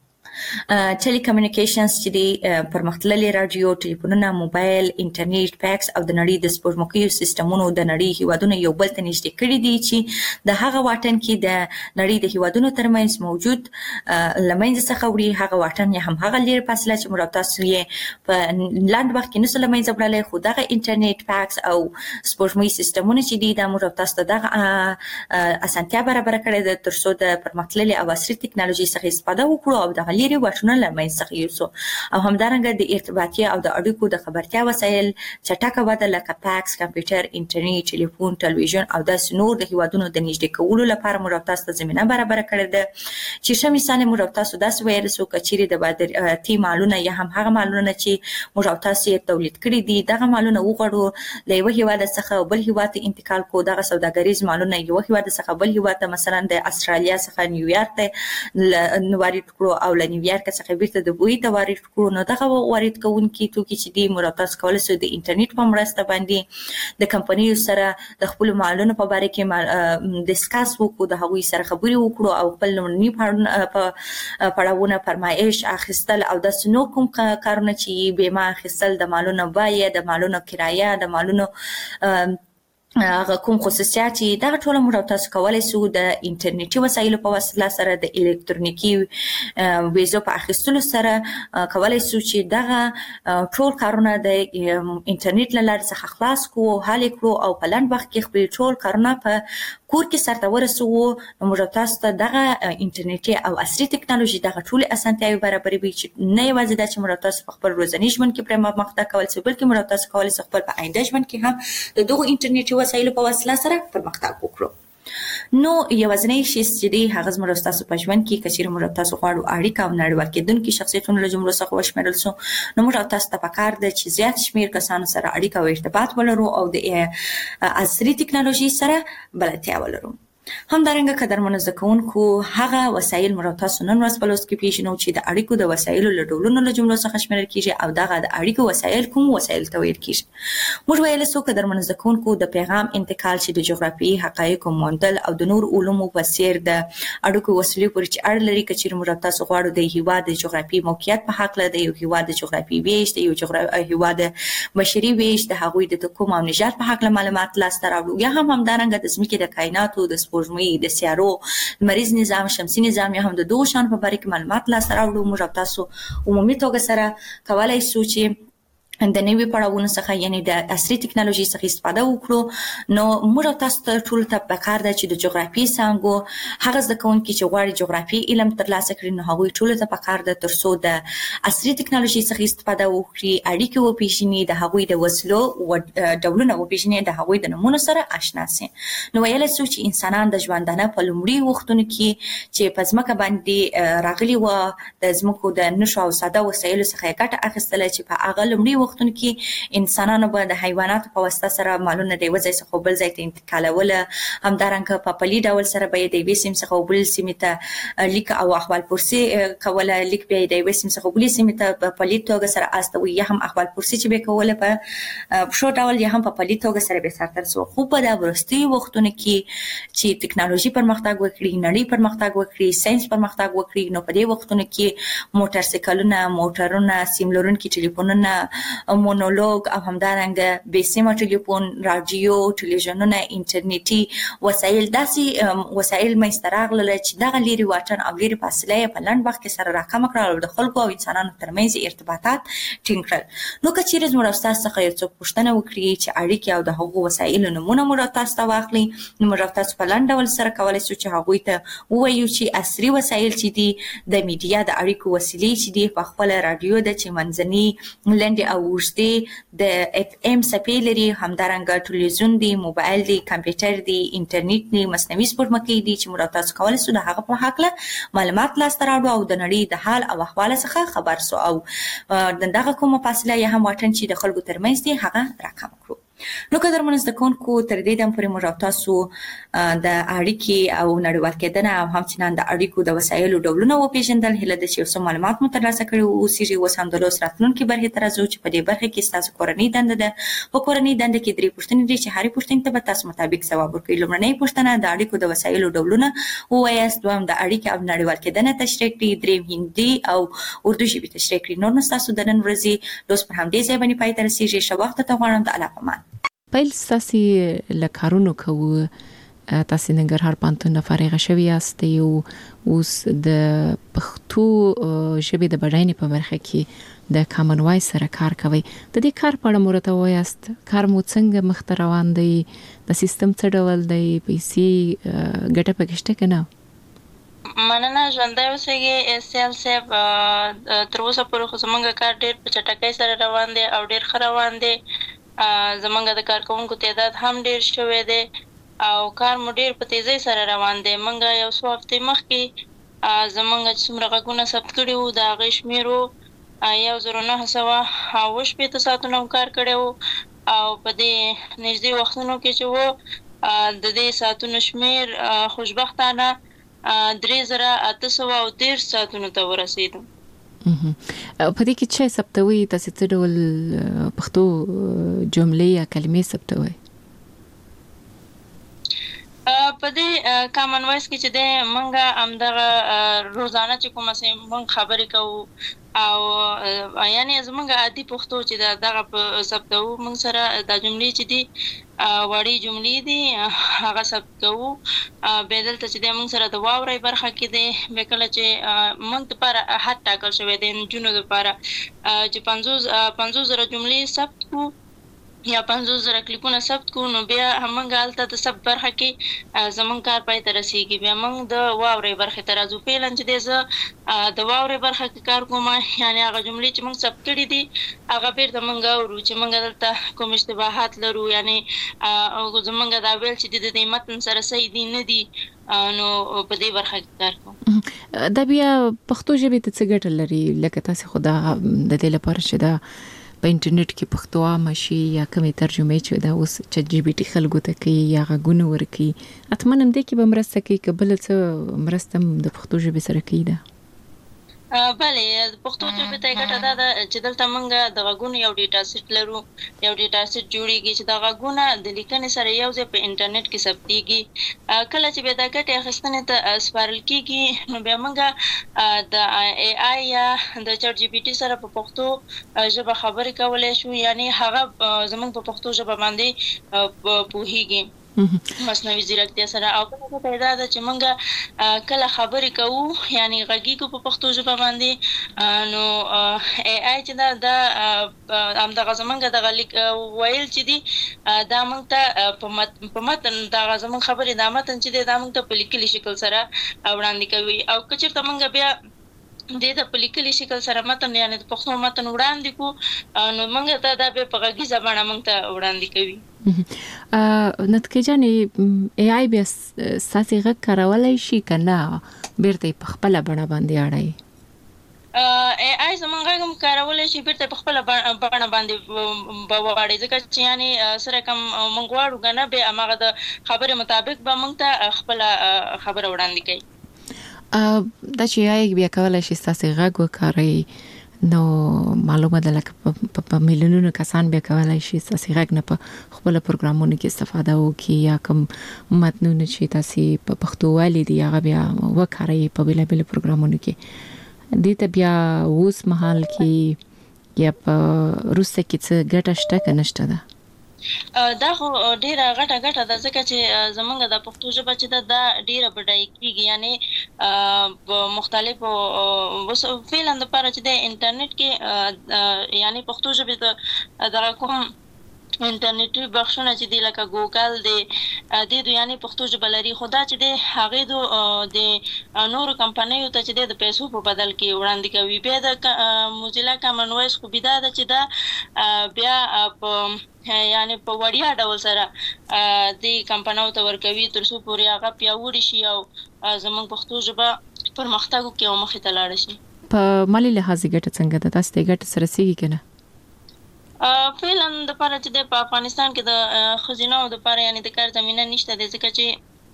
ټیلی کمیونیکیشنز چې دي، پرمختللي راډیو، ټلیفونونه، موبایل، انټرنیټ، فیکس او د نړۍ د سپوږمکیو سیستمونو د نړۍ هیوادونه یو بل ته نږدې کړي دي چې د هغه واټن کې د نړۍ د هیوادونو ترمنځ موجود له منځه څخه وړي. هغه واټن یا هم هغه لیرې فاصله چې موږ تاسو یې په لنډ وخت کې نشو له منځه وړلی، خو دغه انټرنیټ، فیکس او سپوږمۍ سیستمونه چې دي، دا موږ تاسو ته دغه اسانتیا برابره کړې ده تر څو د پرمختللي او عصري ټکنالوژي څخه استفاده وکړو او دغه لیرې واټنونه له منځه څخه یوسو. او همدارنګه د ارتباطي او د اړیکو د خبرتیا وسایل چټکه وده لکه فیکس، کمپیوټر، انټرنیټ، ټلیفون، ټلویزیون او داسې نور د هیوادونو د نږدې کولو لپاره موږ تاسو ته زمینه برابره کړې ده. چې ښه مثال یې موږ تاسو داسې ویلی شو که چیرې د بادراتي مالونه یا هم هغه مالونه چې موږ تاسو یې تولید کړي دي، دغه مالونه وغواړو له یوه هیواد څخه بل هیواد ته انتقال کړو، دغه سوداګریز مالونه یوه هیواد څخه بل هیواد ته مثلا د استرالیا څخه نیویارک ته وارد کړو او له نیویارک څخه بیرته د بوی ته وارد کړو. نو دغه وارد کوونکي توکي چې دي موږ تاسو کولی شو د انټرنیټ په مرسته باندې د کمپنیو سره د خپلو مالونو په باره کې ډسکس وکړو، د هغوی سره خبرې وکړو او خپل لومړني پړاوونه، فرمایش اخیستل او داسې نور کوم کارونه چې بیمه اخیستل، د مالونو بیه، د مالونو کرایه، د مالونو هغه کوم خصوصیات چې دغه ټوله موږ تاسو کولی شو د انټرنیټي وسایلو په وسیله سره د الکترونیکي ویزو په اخیستلو سره کولی شو چې دغه ټول کارونه د انټرنیټ له لارې څخه خلاص کړو، حل یې کړو او په لنډ وخت کې خپل ټول کارونه په کور کې سرته ورسوو. نو موږ تاسو ته دغه انټرنیټي او عصري ټکنالوژي دغه ټولې اسانتیاوې برابروي چې نه یوازې دا چې موږ تاسو په خپل ورځني ژوند کې پرې پرمختګ کولی شو، بلکې موږ تاسو کولی شو خپل په آینده ژوند کې هم د دغو انټرنیټي وسایلو په وسیله سره پرمختګ وکړو. نو یوازنی شی چې دی هغه زموږ تاسو په ژوند کې کچیر موږ تاسو غواړو اړیکه او نړیوال کېدونکو شخصیتونو له جملو څخه وشمېرل سو نو موږ تاسو ته پکار ده چې زیات شمیر کسانو سره اړیکه او ارتباط ولرو او د عصري ټکنالوژي سره بلدتیا ولرو. همدارنګه قدرمنو زکونکو هغه وسایل موږ تاسو نن ورځ په لوست کې پیژنو چې د اړیکو د وسایلو له ډولونو له جملو څخه شمېرل کیږي او دغه د اړیکو وسایل کوم وسایل ته ویل کیږي. موږ ویل سو قدرمنو زکونکو د پیغام انتقال چې د جغرافیایي حقایقو موندل او د نور علومو په څیر د اړیکو وسیلې پورې چې اړه لري کچیر موږ تاسو غواړو د هیواد د جغرافیایي موقعیت په حق له د یو هیواد د جغرافیایي ویش د یو هیواد بشري ویش د هغوی د کوم او نژاد په حق له معلومات لاسته راوړو یا هم همدارنګه د ځمکې د کائناتو د سپوږمۍ د سیارو مریض نظام شمسي نظام یا هم د دوه شان په باره کې معلومات لاسته راوړو. موږ تاسو عمومي توګه سره کولای شو چې د نوي پړاوونو څخه یعنی د عصري ټکنالوژي څخه استفاده وکړو. نو موږ تاسو ته ټول ته پکار ده چې د جغرافي څنګه هغه ځکهونکي چې غواړي جغرافي علم ترلاسه کړي نو هغوی ټول ته پکار ده ترڅو د عصري ټکنالوژي څخه استفاده وکړي اړیکې وپیژني د هغوی د وسلو او ډولونه وپیژني د هغوی د نمونه سره آشنا شي. نو ویل سو چې انسانان د ژوندانه په لومړي وختونو کې چې په ځمکه باندې راغلي و د ځمکو د نشو او ساده وسایلو څخه ګټه اخیستله چې په هغه لومړي وختونو کې انسانانو به د حیواناتو په واسطه سره مالونه د یو ځای څخه بل ځای ته انتقالول همدارنګه په پلي ډول سره به د یوې سیمې څخه بل سیمې ته لیک او احوال پرسي کوله لیک به د یوې سیمې څخه بل سیمې ته په پلي توګه سره استوي یا هم احوال پرسي چې به کوله په شو ډول یا هم په پلي توګه سره به سره ترسو. خو په د ورستي وختونو کې چې ټکنالوژي پرمختګ وکړي نړۍ پرمختګ وکړي ساينس پرمختګ وکړي نو په دې وختونو کې موټر سایکلونه موټرونه سیم لرونکي ټلیفونونه مونولوګ او همدارنګه به سیمه ټلیفون رادیو ټلویزیونونه انټرنیټي وسایل داسې وسایل مې راغلل چې دغه لري واټن او لري فاصله په لنډ وخت کې سره راکم کړل او د خلکو او انسانانو ترمنځ ارتباطات ټینګ کړل. نو کچېرې زموږ تاسو څخه یو څه پوښتنه وکړي چې اړیکې او د هغو وسایلو نمونه موږ تاسو ته واخلي نو موږ تاسو په لنډ ډول سره کولای شو چې هغوی ته ووایو چې عصري وسایل چې دي د میډیا د اړیکو وسیلې چې دي په خپل رادیو د چې منځني لنډ او د اف ام سپې لري همدارنګه ټلویزیون دی موبایل دی کمپیوټر دی انټرنیټ دی مصنوعي سپوږمکۍ دی چې موږ تاسو کولای شو د هغه په حق له معلومات لاسته راوړو او د نړۍ د حال او احوال څخه خبر سو او دغه کومه فاصله یا هم واټن چې د خلکو ترمنځ دی هغه راکم کړو. نو قدرمنو زده‌کوونکو تر دې دم پورې موږ تاسو د اړیکې او نړیوال کېدنه او همچنان د اړیکو د وسایلو ډولونه وپېژندل هله د چې څو معلومات مو ترلاسه کړي او سیری وساندلو راتلونکي برخې ته راځو چې په دې برخه کې تاسو کورنۍ دنده ده په کورنۍ دنده کې درې پوښتنې دي چې هرې پوښتنې ته به تاسو مطابق ځواب ورکړئ. لومړنۍ پوښتنه د اړیکو د وسایلو ډولونه ووایاست، دویم د اړیکې او نړیوال کېدنه تشریح کړئ، دریم هندي او اردو ژبې تشریح کړئ. نور نو تاسو د نن ورځې لوست پر همدې ځای باندې پای ته رسیږي. ښه وخت ته غواړم. د الله پامان. پیل ستاسو لکارونو کوو تاسو ننګرهار پانتون فارغ شوی یاست او اوس د پښتو ژبې د بډاینې په برخه کې د کامن وایس سره کار کوي. د دې کار په اړه مرته وایاست کار مو څنګه مخ ته روان دی، د سیستم څه ډول دی، پیسې ګټه پکشته کنه؟ مننه ژوندۍ اوسئ سیال صاحب. تر اوسه پورې خو زموږ کار ډېر په چټکۍ سره روان دی او ډېر ښه روان دی. زمونږ د کارکونکو تعداد هم ډیر شوی دی او کار مو ډیر په تیزی سره روان دی. مونږ یو څو هفتې مخکې زمونږ څومره غږونه ثبت کړي وو د هغې شمېر وو 1928 ساعتونه کار کړی وو او په دې نږدې وختونو کې چې وو د دې ساعتونو شمېر خوشبختانه 3813 ساعتونو ته ورسېدو. په دې کې چې ثبتوي تاسو څه ډول پښتو جملې یا کلمې ثبتوي؟ په دې کامن وایس کې چې د منګه امدغه روزانه چې کومه سه مونږ خبرې کوو او یعنی زمونږ عادي پښتو چې دغه په ثبتو مونږ سره د جملې چې دي وړي جملې دي هغه ثبت کوو. بدل ته چې د مونږ سره د واوري برخه کې دي به کله چې مونږ لپاره حد ټاکل شوی دی جنونو لپاره چې 50000 جملې ثبت کوو یا 50,000 کلیپونه ثبت کو نو بیا همغه حالت د ثبت برخه کې زمون کار پای ته رسیږي بیا موږ د واوري برخه ته راځو پیلن چې د واوري برخه کې کار کوم یعنی هغه جملې چې موږ ثبت کړې دي هغه بیرته موږ ورو چې موږ دلته کوم اشتباهات لرو یعنی زمونږ دا ویل چې د متن سره صحیح دي نه دي نو په دې برخه کې کار کوم دا بیا پښتو ژبه ته څه ګټه لري لکه تاسو خدا د دې لپاره چې دا په انټرنیټ کې پښتو عام شي یا کومې ترجمه چې دا اوس چټ جی پی ټی خلکو ته کوي یا غوونه ورکي اتمنم دې کې به مرسته کوي کبل څه مرسته د پښتو ژبه سره کوي دا بله پښتو ژبه ته ګټه ده چې دلته موږ د غوونه یو ډیټا سیټ لرو یو ډیټا سیټ جوړیږي چې د غوونه د لیکنې سره یو ځای په انټرنیټ کې ثبتيږي کله چې به دا ګټه اخیستنه ته سپارل کیږي نو بیا موږ د ای آی یا د چټ جی پی ټی سره په پښتو ژبه خبرې کولای شو یعنی هغه زموږ په پښتو ژبه باندې پوهیږي مصنوعي ځیرکتیا سره او په پیدا ده چې موږ کله خبرې کوو یعنی غږیږو په پښتو ژبه باندې نو ای آی چې دا همدغه زمونږ د غلیک ویل چې دی دا موږ ته په متن دا زمونږ خبرې دا متن چې دا موږ ته په لیکلي شکل سره وړاندې کوي او کچېرته موږ بیا د په لیکلي شکل سره متن یعنی د پښتو متن وړاندې کو نو موږ ته دا په غږیزه باندې موږ ته وړاندې کوي نتکجانې ای آی بیا ساسي غږ کارولای شي کنه بیرته په خپل بڼه باندې اړای ای آی زمونږ هم کارولای شي بیرته په خپل بڼه باندې بواړي ځکه چې یعنی سره کوم موږ واړو کنه به هغه د خبره مطابق به موږ ته خپل خبره وړاندې کوي دا چې آی بیا کولای شي ساسي غږ وکړي نو معلومه ده لکه په میلیونونو کسان بیا کولای شي ساسي غږ نه په خپل پروګرامونو کې استفاده وکړي یا کوم متنونه چې تاسو په پښتو والی دی هغه بیا وکړي په بل پروګرامونو کې دې ته بیا اوس مهال کې یا په روسه کې څه ګټه شته کنه شته ده دا خو ډیره غټه ده ځکه چې زمونږ د پښتو ژبه چې دا ډیره بډای کیږي یعنی مختلفو فعلا د لپاره چې د انټرنیټ کې یعنی پښتو ژبه د کوم انټرنیټي بخښونه چې دی لکه ګوګل دی د یعنی پښتو ژبه لري خدا چې د هغه د نورو کمپنیو ته چې د پیسو په بدل کې وړاندې کوي بیا د موزیلا کامن وایس خو بیا د چې دا بیا په یعنی په وړیا ډول سره د کمپنیو ته ورکوي تر څو پورې هغه پیاوړي شي او زموږ پښتو ژبه پرمختګ کوي او مخې ته لاړ شي په مالي لحاظ ګټه څنګه ده تاسو ته ګټه سره سیږي کنه فعلا د لپاره چې د افغانستان کې د خزینه او د لپاره یعنی د کار زمينه نشته د ځکه چې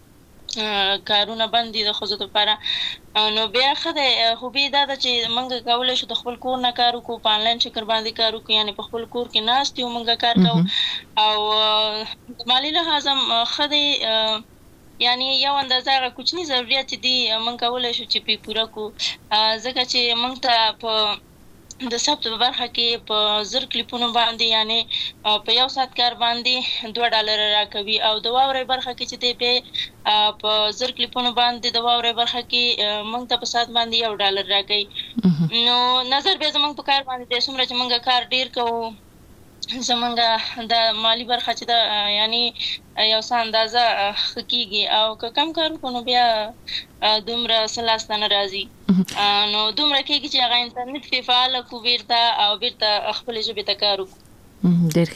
کارونه باندې د خزو لپاره نو بیا خدای خو به دا چې موږ کولای شو د خپل کور نه کار وکړو په انلاین شکل باندې کار وکړو یعنی په خپل کور کې ناست یو موږ کار کوو او مالی لحاظ خدای یعنی یو اندازه کوچنی ضرورت دي موږ کولای شو چې په پوره کو ځکه چې موږ ته په د ثبت برخه کې په زر کلیپونو باندې یعنی په یو ساعت کار باندې $2 راکوي او د واوري برخه کې چې دی په زر کلیپونو باندې د واوري برخه کې موږ ته په ساعت باندې $1 راکوي نو نظر به زموږ په کار باندې د څومره چې موږ کار ډیر کوو زمونږ د مالی برخه چې دا یعنی یو څه اندازه حقيقي او کم کارو کو نو بیا دومره سلاستانه راځي نو دومره کېږي چې هغه انټرنیټ په فعال کو بیرته او بیرته خپل ژبه ته کارو ډېر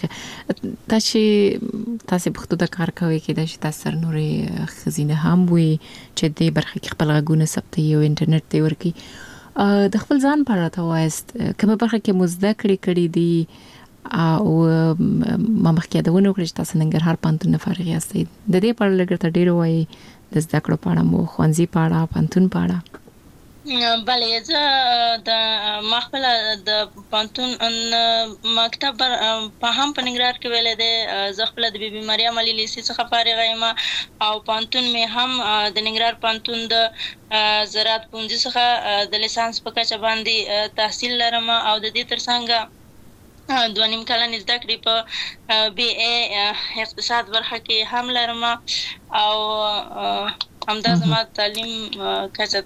تاسو پښتو د کار کوي کې د تاسو نورې خزینه هم وي چې د برخه کې خپل غوونه ثبتي او انټرنیټ ته ورکی د خپل ځان په اړه وایست کومه برخه کې مزده کړی دي او ما مخکې دا ونه کړی چې تاسو ننګرهار پانتون فارغ یاستئ د دې په اړه لګرته ډیر وایي د زده کړو په اړه مو خوانزي په اړه پانتون په اړه بله زه د مخبل د پانتون مکتب په هم په ننګرهار کې ویلې ده زه خپل د بیبي مریم علي لیسي څخه فارغ یم او پانتون می هم د ننګرهار پانتون د زراعت پونځي څخه د لیسانس په کچه باندې تحصیل لرم او د دې ترڅنګ 2.5 کلن زده کړې په بي اي اقتصاد برخه کې هم لرم او همدا زما تعلیم کچه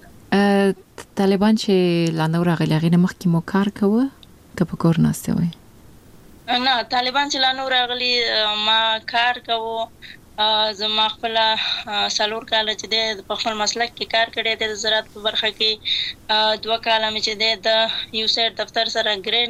طالبان چې لا نور غلغې مخکې مو کار کوه که په کور ناسته وي نه طالبان چې لا نور راغلي ما کار کوو زما خپل سالور کال چې د خپل مسلک کې کار کړی د زراعت په برخه کې 2 کال مې چې د یو سایت دفتر سره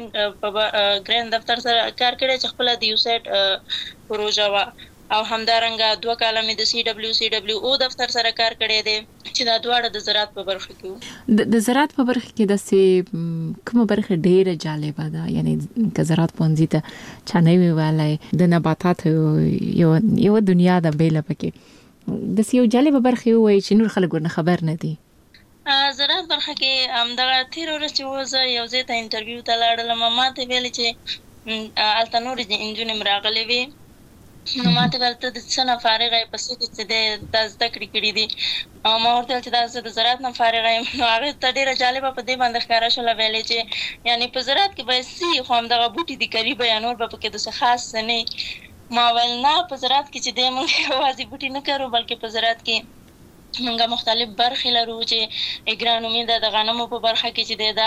ګرین دفتر سره کار کړی چې خپل د یو سایت پروژه وا او همدارنګه 2 کال مې د CWO دفتر سره کار کړی دی چې دا دواړه د زراعت په برخه کې د زراعت په برخه کې د کومه برخه ډیره جالبه ده یعنی که زراعت پونځي ته چانه ویلای د نباتات یو دنیا د بیل پکې د یو جالبه برخه وي چې نور خلک ورنه خبر نه دي زراعت برخه کې همدغه تیر ورځ چې وزه یو ځای ته انټرویو ته لاړم ما ته ویل چې التنور انجن مراغلي وي نو ماته ورته د څنګه فارغه پسې چې د ذکر کړی دي او ما ورته چې د زراعت نه فارغه نو هغه ته ډیره جالبه په دې باندې ښکارا شول ویلې چې یعنی په زراعت کې به سي خو هم دغه بوټي دي قریب بیانور په کې د خاص نه ما ول نه په زراعت کې چې د موږ وازي بوټي نه کارو بلکې په زراعت کې موږ مختلف برخې لرو چې اګرانومي د غنمو په برخه کې چې د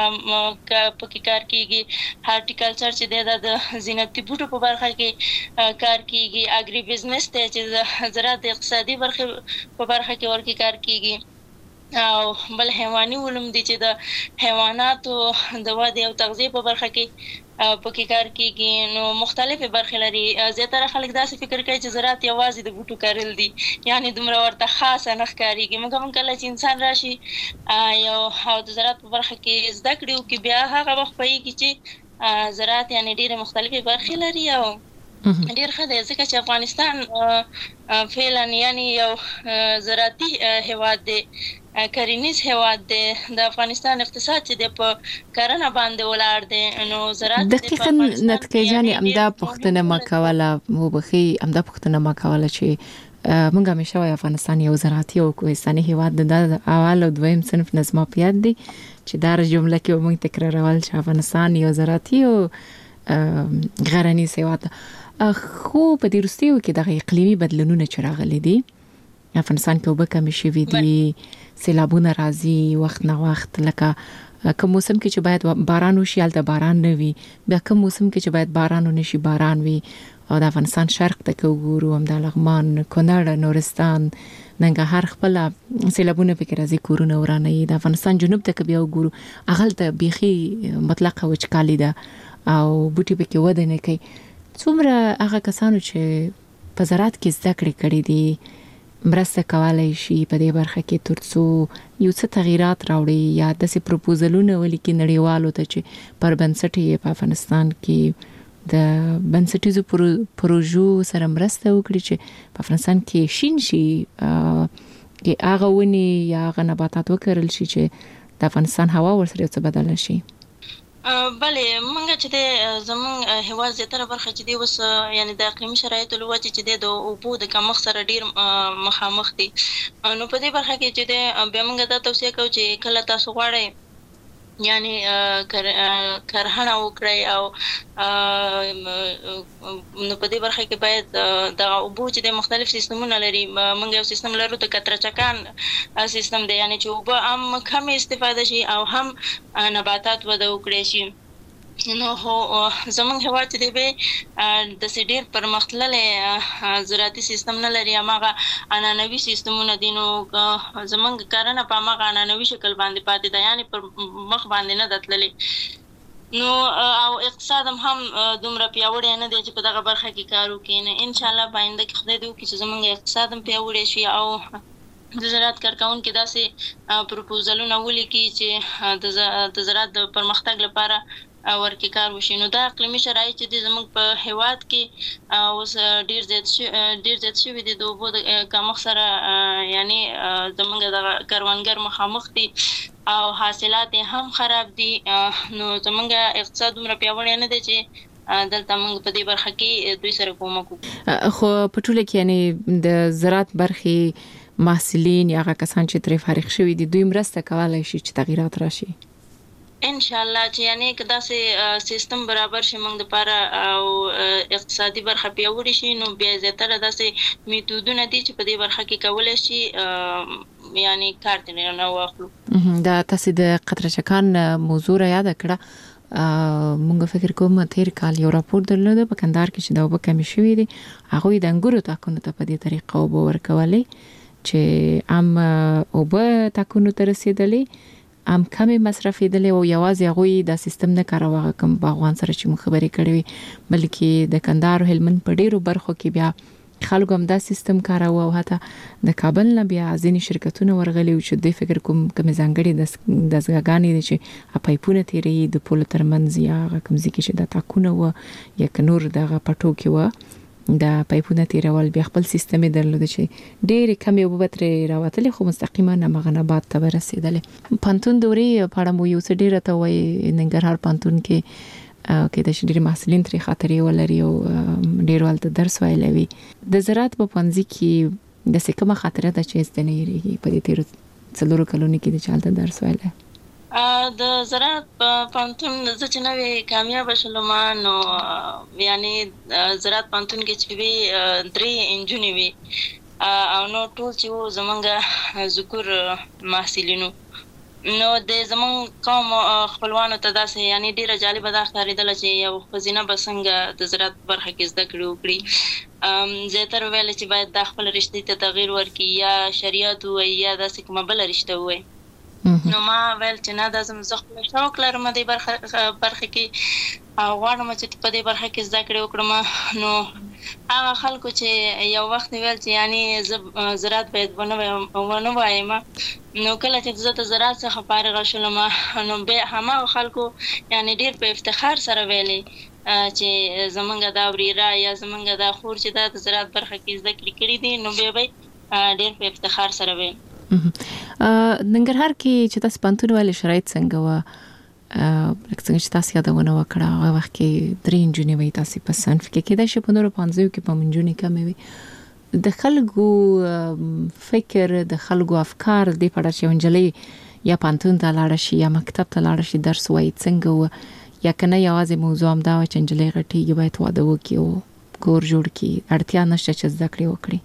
په کار کیږي هارټیکلچر چې د زینتي بوټو په برخه کې کار کیږي اګری بزنس ته چې زراعت اقتصادي برخه په برخه کې ورکی کار کیږي او بل حیواني علوم دي چې د حیواناتو د وده او تغذیه په برخه کې پکې کار کیږي نو مختلفه برخې لري زیاتره خلک داسې فکر کوي چې زراعت یوازې د بوټو کارل دي یعنی دومره ورته خاص نه ښکاریږي موږ کله چې انسان راشي یو د زراعت په برخه کې زده کړو کې بیا هغه وخت پېږي چې زراعت یعنی ډېر مختلفه برخې لري او ډېر ښه دی ځکه چې افغانستان فعلا یعنی یو زراعتي هیواد دی کرنیز هیواد دی د افغانستان اقتصاد چې د په کرنه باندې ولاړ دی نو زراعت دقیقاً نتکې جاني امدا پښتنه ما کوله مو بخي امدا پښتنه ما کوله چې موږ همیشه افغانستان یو زراعتي او کوهستاني هیواد د اول او دویم صنف نظماپیات دي چې دا جمله کې موږ تکرارول چې افغانستان یو زراعتي او غرنیز هیواد خو په دې وروستیو کې د اقلیمي بدلونونو چې راغلي دي افغانستان کې وبکه مشي وی دي سیلابونه راځي وخت نه وخت لکه کوم موسم کې چې باید باران وشي البته باران نه وي بیا کوم موسم کې چې باید باران ونشي باران وي او د افغانستان شرق ته وګورو هم د لغمان کونړ نورستان ننګرهار خپل سیلابونه فکر راځي کورونه ورانه د افغانستان جنوب ته بیا وګورو اغل ته بيخي مطلقه وچکالي ده او بوټي پکې وده نه کوي څومره هغه کسانو چې په زراعت کې زده کړې کړې دي مرسته کولای شي په دې برخه کې ترڅو یو څه تغیرات راوړي یا د سي پروپوزلونه ولیکي نړیوالو ته چې پر بنسټ یې په افغانستان کې د بنسټیزو پروژو سره مرسته وکړي چې په افغانستان کې شین شي کې هغه ونی یا هغه نباتات وکړل شي چې د افغانستان هوا ورسره څه بدل شي بله موږ چې د زمون هوا زیاتره برخه چې دی وس یعنی د اقلیمي شرایطو لوجه چې د اوبو د کمښت سره ډیر مخامخ دي نو په دې برخه کې چې د بیا موږ دا توصیه کوو چې کله تاسو غواړئ یعنی کرهڼه وکړئ او نو په دې برخه کې باید د اوبو چې د مختلف سیستمونه لري موږ یو سیستم لرو د کترچکان سیستم دی یعنی چې اوبه هم کم استفاده شي او هم نباتات وده وکړي شي نو هو زمونږ هوا چې دی به د سډیر پرمختللې زراعتي سیستم نه لري هغه انانوي سیستمونه دي نو زمونږ کارونه په هغه انانوي شکل باندې پاتې ده یعنی پر مخ باندې نه دتللې نو او اقتصاد هم دومره پیاوړی نه دی چې په دغه برخه کې کار وکړي نه ان شاء الله باندې کې خدای دې وکړي چې زمونږ اقتصاد هم پیاوړی شي او د زراعت کارکونکو داسې پروپوزلونه ولیکي چې د زراعت د پرمختګ لپاره ورکی کار وشي نو دا اقلیمي شرایط چې زموږ په هیواد کې اوس ډیر زیات شوي دي د اوبو د کمښت سره یعنی زموږ د کروندګر مخامخ دي او حاصلات هم خراب دي نو زموږ اقتصاد دومره پیاوړی نه دی چې دلته موږ په دې برخه کې دوی سره کومک وکړو خو په ټوله کې یعنی د زراعت برخې محصلین یا هغه کسان چې ترې فارغ شوي دي دوی مرسته کولای شي چې تغیرات راشي ان شاء الله چې یعنی کدا سي سیستم برابر شي موږ لپاره او اقتصادي برخه پیاوړې شي نو بیا زیاتره داسې میتودونه دي چې په دې برخه کې کولای شي یعنی کار نه واخلو دا تاسو د قطرچکان موضوع را یاد کړه مونږ فکر کوم تیر کال یو راپور درلود په کندهار کې چې دا وب کمی شوې دي هغه د انګورو تاکونو ته په دې طریقه وب ورکولې چې وب تاکونو ته رسیدلې کمی مصرفېدلې او یوازې هغه د سیستم نه کاروه کوم باغوان سره چې مخ خبرې کړې بلکې د کندهار هلمند په ډیرو برخو کې بیا خلکو هم دا سیستم کاروه او حتی د کابل نه بیا ځینې شرکتونه ورغلي چې د فکر کوم ځانګړي د ځګانې دي چې پایپونه تیري د پول ترمنځ یا کوم ځکه چې د تاکونه و یا کنور دغه پټو کې و د پایپونه تیرول بیا خپل سیستم درلود چې ډېر کم یو بتري راوتلې خو مستقیما نه مغنبات ته ورسېدلې پانتون دوري پاړه مو یو څه ډېر ته وای ننګرهار پانتون کې کې د شډيري محصلین ترې خاطرې ولري او ډېر ولته درس ویلوي د زراعت په پنځه کې د سکه خاطره د چیز د نه یریږي په دې تیر څلورو کلونو کې د چالت درس ویل د زراعت په پانتون د چنوي کامیاب شلم نو یعنی زراعت پانتون کې چې وی درې انجونی وی او نو ټول چې زمونږ ذکر محصلینو نو د زمون قوم خپلوانو ته داسې یعنی ډیره جالب ده ښکارېدل چې یو خزینه بسنګ د زراعت برخه کې زده کړو زیاتره ویل چې باید د خپل رشتې ته تغییر ورکړي یا شریعت وي یا داسې کومه بل رشته وي نو ما ویل چې نه د زه خپل شوق لرم د برخه کې او غواړم چې په دې برخه کې زده کړې وکړم نو هغه خلکو چې یو وخت ویل چې یعنی زراعت باید ونه وایم نو کله چې زه ته زراعت څخه فارغ شولم نو به همه خلکو یعنی ډیر په افتخار سره ویلي چې زمونږ دا وریرا یا زمونږ دا خور چې د زراعت برخه کې زده کړې دي نو به ډیر په افتخار سره ویل ننګرهار کې چې تاسو پانتون ولې شرایط څنګه و لکه څنګه چې تاسو یادونه وکړه هغه وخت کې درې انجونی وي تاسو په صنف کې دا شي په نورو 15 کې په منجونی کمې وي د خلکو فکر د خلکو افکار د پړه چې انجلې یا پانتون ته لاړ شي یا مکتب ته لاړ شي درس وایي څنګه و یا کنه یوازې موضوع هم دا چې انجلې غټي باید واده وکړي او کور جوړ کړي اړتیا نشته چې زده کړې وکړي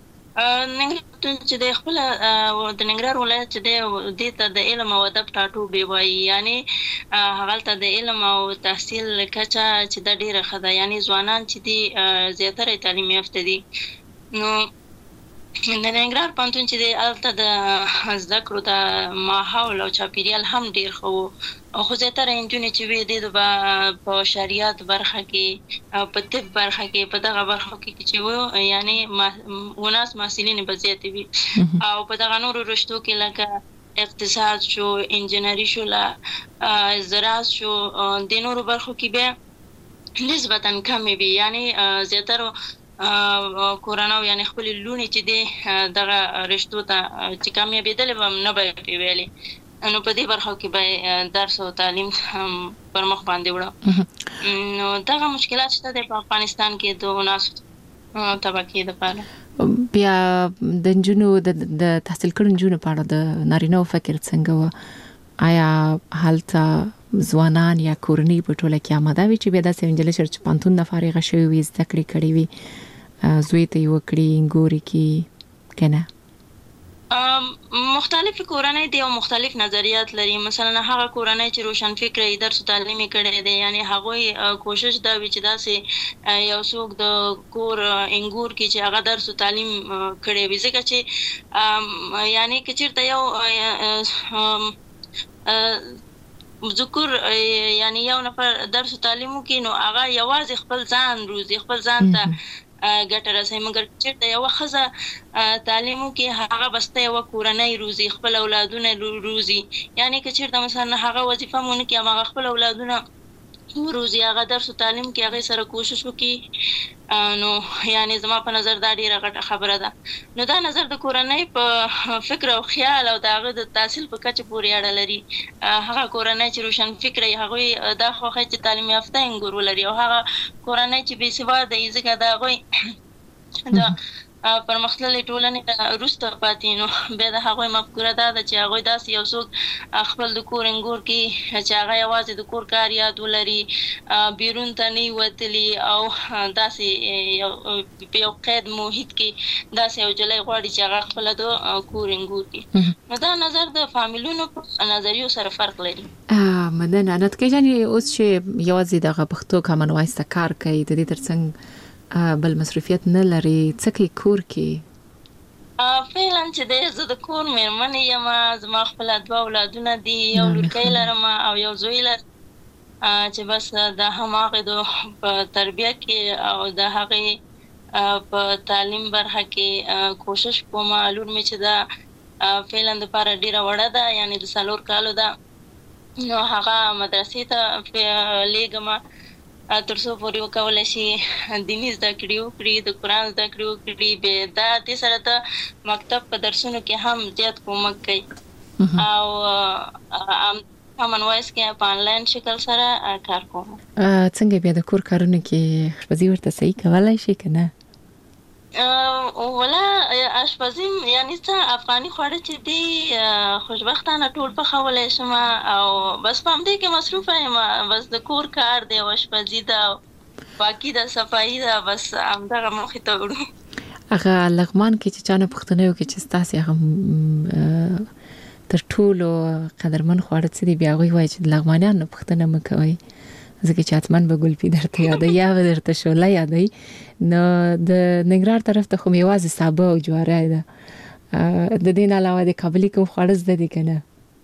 ننګرهار چې د خپل د ننګرهار ولایت چې د ته د علم او ادب ټاټو وایي یعنی هغه ته د علم او تحصیل کچا چې د ډیره خدای یعنی ځوانان چې دي زیاتره تعلیم یافته دي نو د ننګرهار پانتون چې د الته د زده کړو د ماحول او چاپیریال هم ډیر خو او خو زیاتره انجونې چې وي د په شریعت برخه کې او په طب برخه کې په دغه برخه کې چې وو یعنی وناس محصلین په زیاتې وي او په دغه نورو رشتو کې لکه اقتصاد شو انجینری شو لا زراعت شو د نورو برخو کې به نسبتا کم وي یعنی زیاتره کورانو یعنی خپل لونی چې د دغه رشتو ته چې کامیابېدل هم نه به ویلي نو په دې برخه کې به درس او تعلیم پر مخ باندې وړو نو دغه مشکلات شته په افغانستان کې د وناس طبقه د پاره بیا د جنو د تحصیل کړو جنو په اړه د نارینه فکر څنګه و آیا حالت ځوانان یا کورنۍ په ټوله کې آماده وي چې به د سنجل شرچ پانتون د فارغ شوی وي زده کړې وي زوی ته یو کړی ګوري کې کنه مختلف کورنۍ دي او مختلف نظریات لري مثلا هغه کورنۍ چې روشن فکر درس تعلیمي کړي دي یعنی هغه کوشش دا وی چې داسې یو څوک د کور انګور کې چې هغه درس تعلیم کړي وي ځکه چې یعنی کچیرته یو ذکر یعنی یو نفر درس تعلیمو کې نو هغه یوازې خپل ځان روزي خپل ځان ته ګټه رسوي مګر چې یو خزه تعلیمو کې هغه بسته یو کورنۍ روزي خپل اولادونه روزي یعنی که چیرته مثلا هغه وظیفه مونږ کې هغه خپل اولادونه روزي هغه درس تعلیم کې هغه سره کوشش وکي نو یعنی زما په نظر دا ډیره غټه خبره ده نو دا نظر د کورنۍ په فکر او خیال او دغه د تحصیل په کچه پورې اړه لري هغه کورنۍ چې روشن فکر هغه دا خوخه چې تعلیم یافته انګور ولري او هغه کورنۍ چې بې سواده یې ځکه دا غوي دا پرمختللې ټولنې روسته پاتې نو به د هغه مفکوره ده چې هغه داسې یو څوک خپل د کور انګور کې چې هغه یوازې د کور کار یاد ولري بیرون ته نه وتلی او داسې یو قید محیط کې داسې یو جلای غواړي چې هغه خپل د کور انګور کې نو دا نظر د فامیلونو په نظریو سره فرق لري مننه. نتکه جاني اوس چې یوازې د پښتو کامن وایس ته کار کوي د دې ترڅنګ بل مصرفیت نه لري، څه کوي کور کې؟ فعلا چې د د کور مېرمن یم، زما خپل دوه اولادونه دي، یو لورکۍ لرم او یو زوی لرم چې بس د هماغه په تربیه کې او د هغه په تعلیم برخه کې کوشش کوم. لور مې چې دا فعلا د پاره ډیره وړه ده، یعنی د 4 کالو ده، نو هغه مدرسې ته لیږم تر څو پورې وکولای شي دیني زده کړې وکړي، د قرآن زده کړې وکړي. به دا دې سره د مکتب په درسونو کې هم زیات کومک کوي او کامن وایس کې په انلاین شکل سره کار کوم. څنګه بیا د کور کارونه کې آشپزي ورته صحیح کولای شي کنه؟ ولا آشپزي یعنی څه افغاني خواړه چې دي خوشبختانه ټول پخولای شم او بس په همدې کې مصروفه یم. بس د کور کار دی او آشپزي ده، باقي د صفایي ده، بس همدغه مخې ته وړو. هغه لغمان کې چې چانه پښتنه یو کې چې ستاسو هغه تر ټولو قدرمن خواړه څه دي؟ بیا وایي چې لغمانیان پښتنه مکوي ځکه چې اتمن به ګلپی درته یادې یا به درته شوله یادې. نو د ننګرهار طرف ته خو میوازې سابه او جواره ده، د دې نه علاوه د کابلی کوم خواړه زده دي کنه؟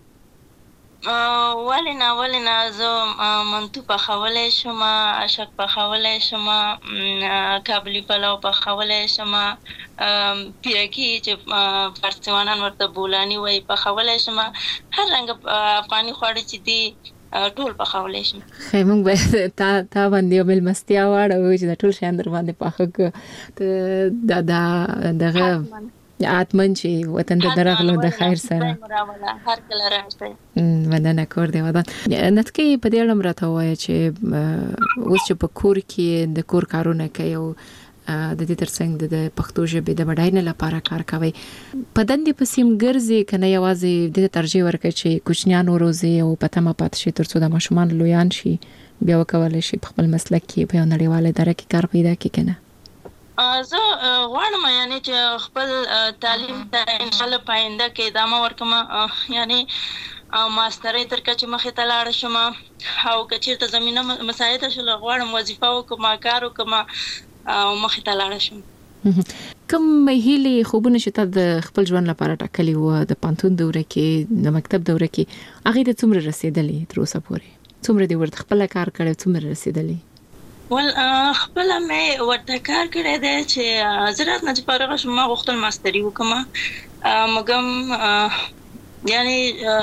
ولې نه زه منتو پخولی شم، اشک پخولی شم، کابلی پلاو پخولی شم، پیرکی چې فارسیوانان ورته بولانی وایي پخولی شم. هر رنګ افغاني خواړه چې دي ټول پخولی شم. خیر موږ به تا باندې یو بل مستیا واړو چې د ټول شان در باندې پاخه ته دغه اتمن چې وطن د درغلو د خیر سره هر کله راځي. مننه کور دی ودان. نتکه په دې اړه راته وایي چې اوس چې په کور کې د کور کارونه کوي او د دې ترڅنګ د پښتو ژبې د بډاینې لپاره کار کوي، په دندې په سیم ګرځي کنه یوازې د ترجیح ورکړي چې کوچنیان وروزي او پته ما پات شي تر څو د ماشومان لویان شي بیا وکولای شي په خپل مسلک کې په نړیواله اداره کې کار پیدا کړي کنه؟ زه غواړم یعنی چې خپل تعلیم ته ان شاء الله پاینده کې ادامه ورکړم، یعنی ماسترۍ تر کچې مخې ته لاړ شم او که چیرته زمینه مساعده شوله غواړم وظیفه وکړم، کار وکړم او مخې ته لاړ شم. کوم هیلې خوبونه چې ته د خپل ژوند لپاره ټاکلي و د پانتون دوره کې د مکتب دوره کې هغه د څومره رسیدلې تر اوسه پورې؟ څومره دی ورته خپل کار کړی، څومره رسیدلې؟ ول خپل مې ورته کار کړی دی چې زراعت نه فارغ شوم، ما غوښتل ماستري وکړم، مګم یعنی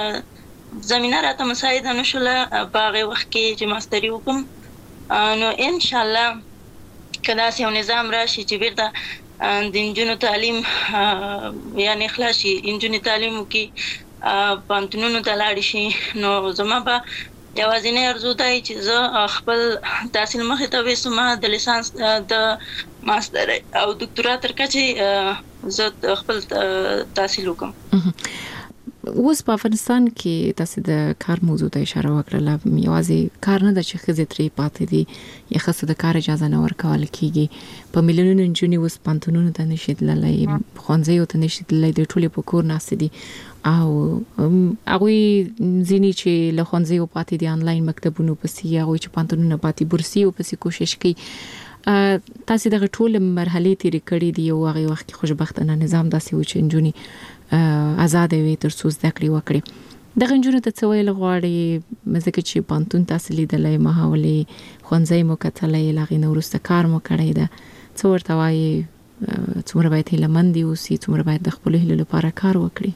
زمينه راته مساعده نشوله په هغه وخت کې چې ماستري وکړم. نو ان شاء الله کدا سه نظام راشي چې بیرته د انجونو تعلیم یعنی خلاص شي، انجونی تعلیم کې پانتونونو ته لاړ شي، نو زما په یوازینی ارزو دی چې زه خپل تحصیل مخې ته وسم، د لیسانس د ماستر او دکتورا تر کچې زه خپل تحصیل وکم. اوس په افغانستان کې تاسو د کار موضوع ته اشاره وکړه، یوازې کار نه د چې خزې ترې پاتې دي یا خاصه د کار اجازه نه ورکول کیږي. په میلیونونو نجونې اوس پانتونونو ته نشي تللی، ښوونځیو ته نشي تللی، د ټولې په کور ناست دي او هغوی ځینې چې له ښوونځیو پاتې دي انلاین مکتبونو پسې، هغوی چې پانتونونه پاتې بورسیو پسې کوشش کوي. تاسو دغه ټول مرحلې تیرې کړې دي او هغه وخت کې خوشبختانه نظام داسې و چې نجونې آزاد وي تر څو زده کړې وکړي. دغه نجونو ته څه ویل غواړي ځکه چې پانتون تاسو لیدلای، ماحولي ښوونځی مو کتلای، لاغې نو وروسته کار مو کړی ده، څه ورته وایي؟ څومره باید هیلهمند اوسي، څومره باید د خپلو هیلو لپاره کار وکړي؟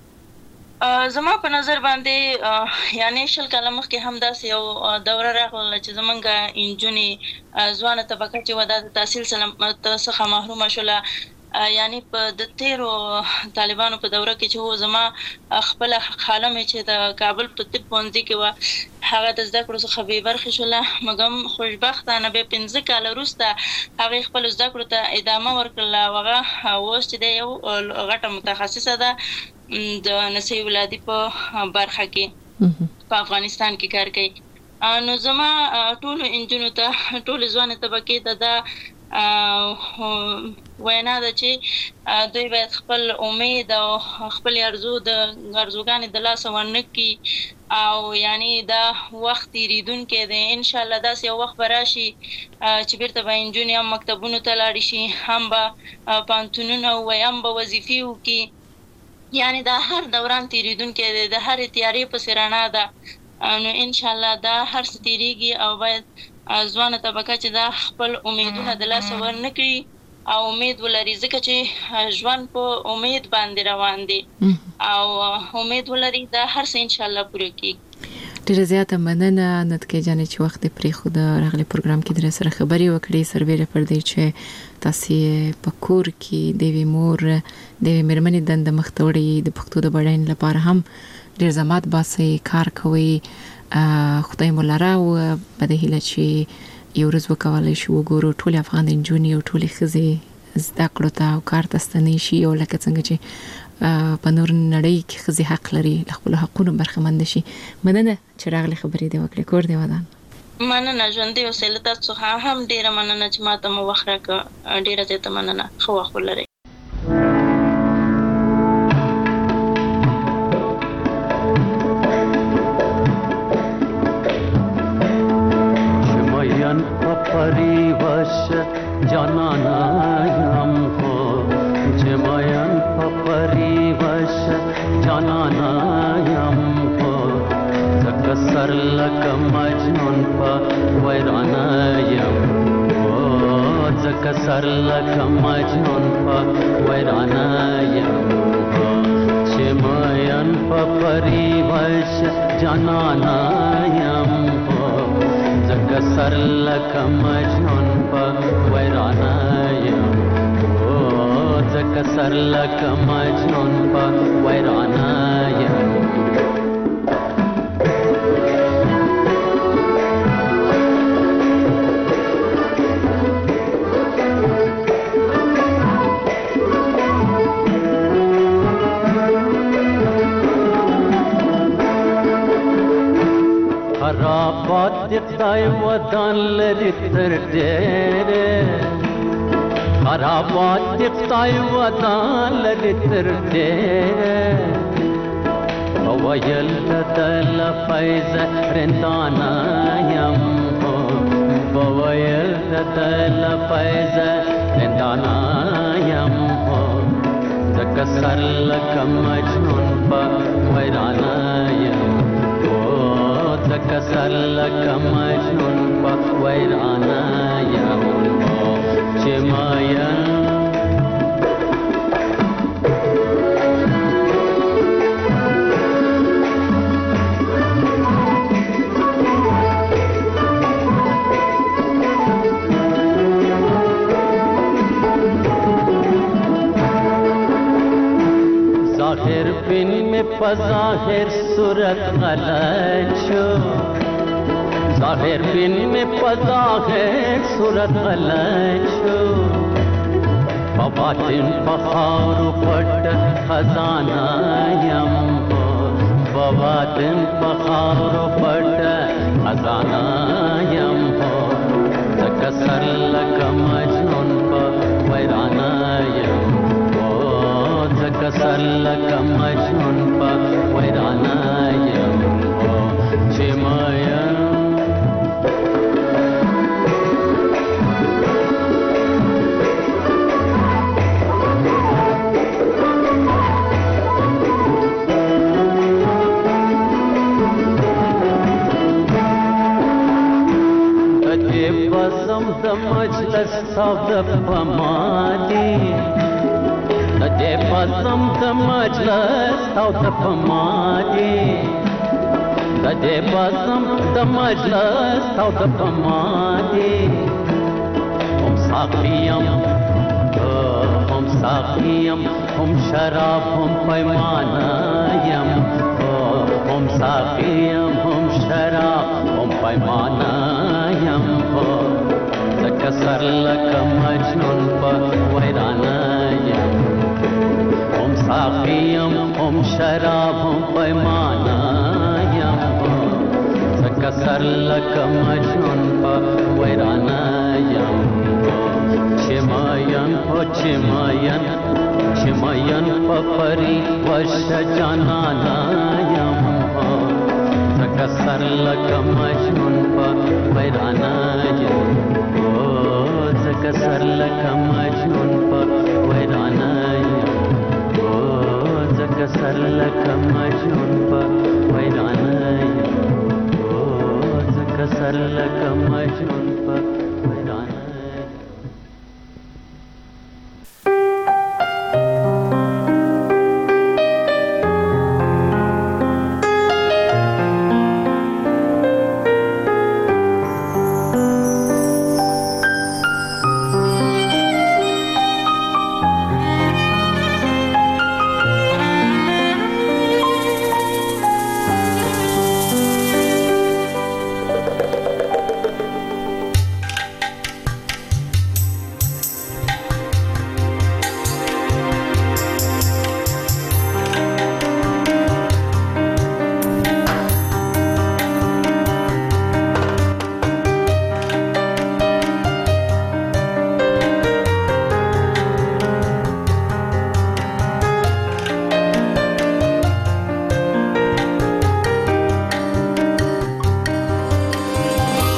زما په نظر باندې یعنی شل کاله مخکې هم داسې یو دوره راغله چې زمونږ انجونې ځوانه طبقه چې وه د تحصیل څخه محرومه شوله. یعنی په د تیرو طالبانو په دوره کې چې و زما خپل خاله مې چې د کابل په طب پوهنځي کې وه هغه د زده کړو څخه بې برخې شوله، مګم خوشبختانه بیا 15 کاله وروسته هغې خپلو زده کړو ته ادامه ورکړله او هغه اوس چې دی یو غټه متخصصه ده د نسي ولادي په برخه کې په افغانستان کې کار کوي. نو زما ټولو انجونو ته ټولو ځوانې طبقې ته دا وینا ده چې دوی باید خپل امید او خپل ارزوګانې د لاسه ورنکړي او یعنی دا وخت تیریدونکی دی. ان شاء الله داسې یو وخت به راشي چې بیرته به نجونې هم مکتبونو ته لاړې شي، هم به پوهنتونونه ووایي، هم به وظیفې وکړي. یعنی دا هر دوران تیریدونکی دی، د هرې تیارې پسې رڼا ده. نو ان شاء الله دا هر څه تیریږي او باید ځوانه طبقه چې دا خپل امیدونه د لاسه ورنکړي او امید ولري، ځکه چې ژوند په امید باندې روان دی او امید ولري دا هر څه ان شاء الله پوره کیږي. ډیره زیاته مننه نتکه جانې چې وخت پرې خو د راغلي پروګرام کې در سره خبري وکړې. سربېره پر دې چې تاسو په کور کې د وی مور د مېرمنې دند مختوړي د پښتو د بډاین لپاره هم ډیر زحمت باسي، کار کوي. خدای مولا او بده هله چې یو ورځ وکولای شو وګورو ټول افغان نجونې او ټول خزي زده کړو ته او کار تستنې شي او لکه څنګه چې په نور نړۍ کې خزي حق لري خپل حقونو برخمند شي. مننه چې راغلي خبرې دی وکړې. کور دی ودان. مننه ژوندې اوسېله. تاسو هم ډیره مننه چې ماته مو وخت راکړ. ډیره زیاته مننه. خو وخت ولرئ. جانانایم هو جمایم پریوش جانانایم هو زکسر لک مجنون پا ویرانایم هو زکسر لک مجنون پا ویرانایم هو جمایم پریوش جانانایم هو زکسر لک مجنون پا ویرانایم او زکسر لک مجنون پا ویرانایم. خرابات دقای ودان لري تر ډېره، خرابات دقای ودان لري تر ډېره، وویل دل فیض رندانا یم وویل دل فیض رندانا یم زکسر لک مجنون پا ویرانا یم زکسر لک مجنون پا ویرانا یم چماین ظاهر بن میں پظاہر صورت غلط شو، ظاہر بن میں پظاہر صورت غلط شو، بباطن بخار پٹ خزانہ یم بباطن بخار پٹ خزانہ یم زکسر لک مجنون پا ویرانہ یم زکسر لک مجنون پا ویرانہ یم چمایم د مجلس صاحب پمادي د پزم د مجلس صاحب پمادي د پزم د مجلس صاحب پمادي هم ساقیم هم شراب هم پیمانه یم هم ساقیم هم شراب هم پیمانه یم زکسر لک مجنون پا ویرانہ یم هم ساقیم هم شراب هم پیمانہ یم زکسر لک مجنون پا ویرانہ یم हो चिमयन चिमयन पपरी वश जनानायम हो जकसर लकम शुन वैरानायम हो जकसर लकम शुन वैरानायम हो जकसर लकम शुन वैरानायम हो जकसर लकम शुन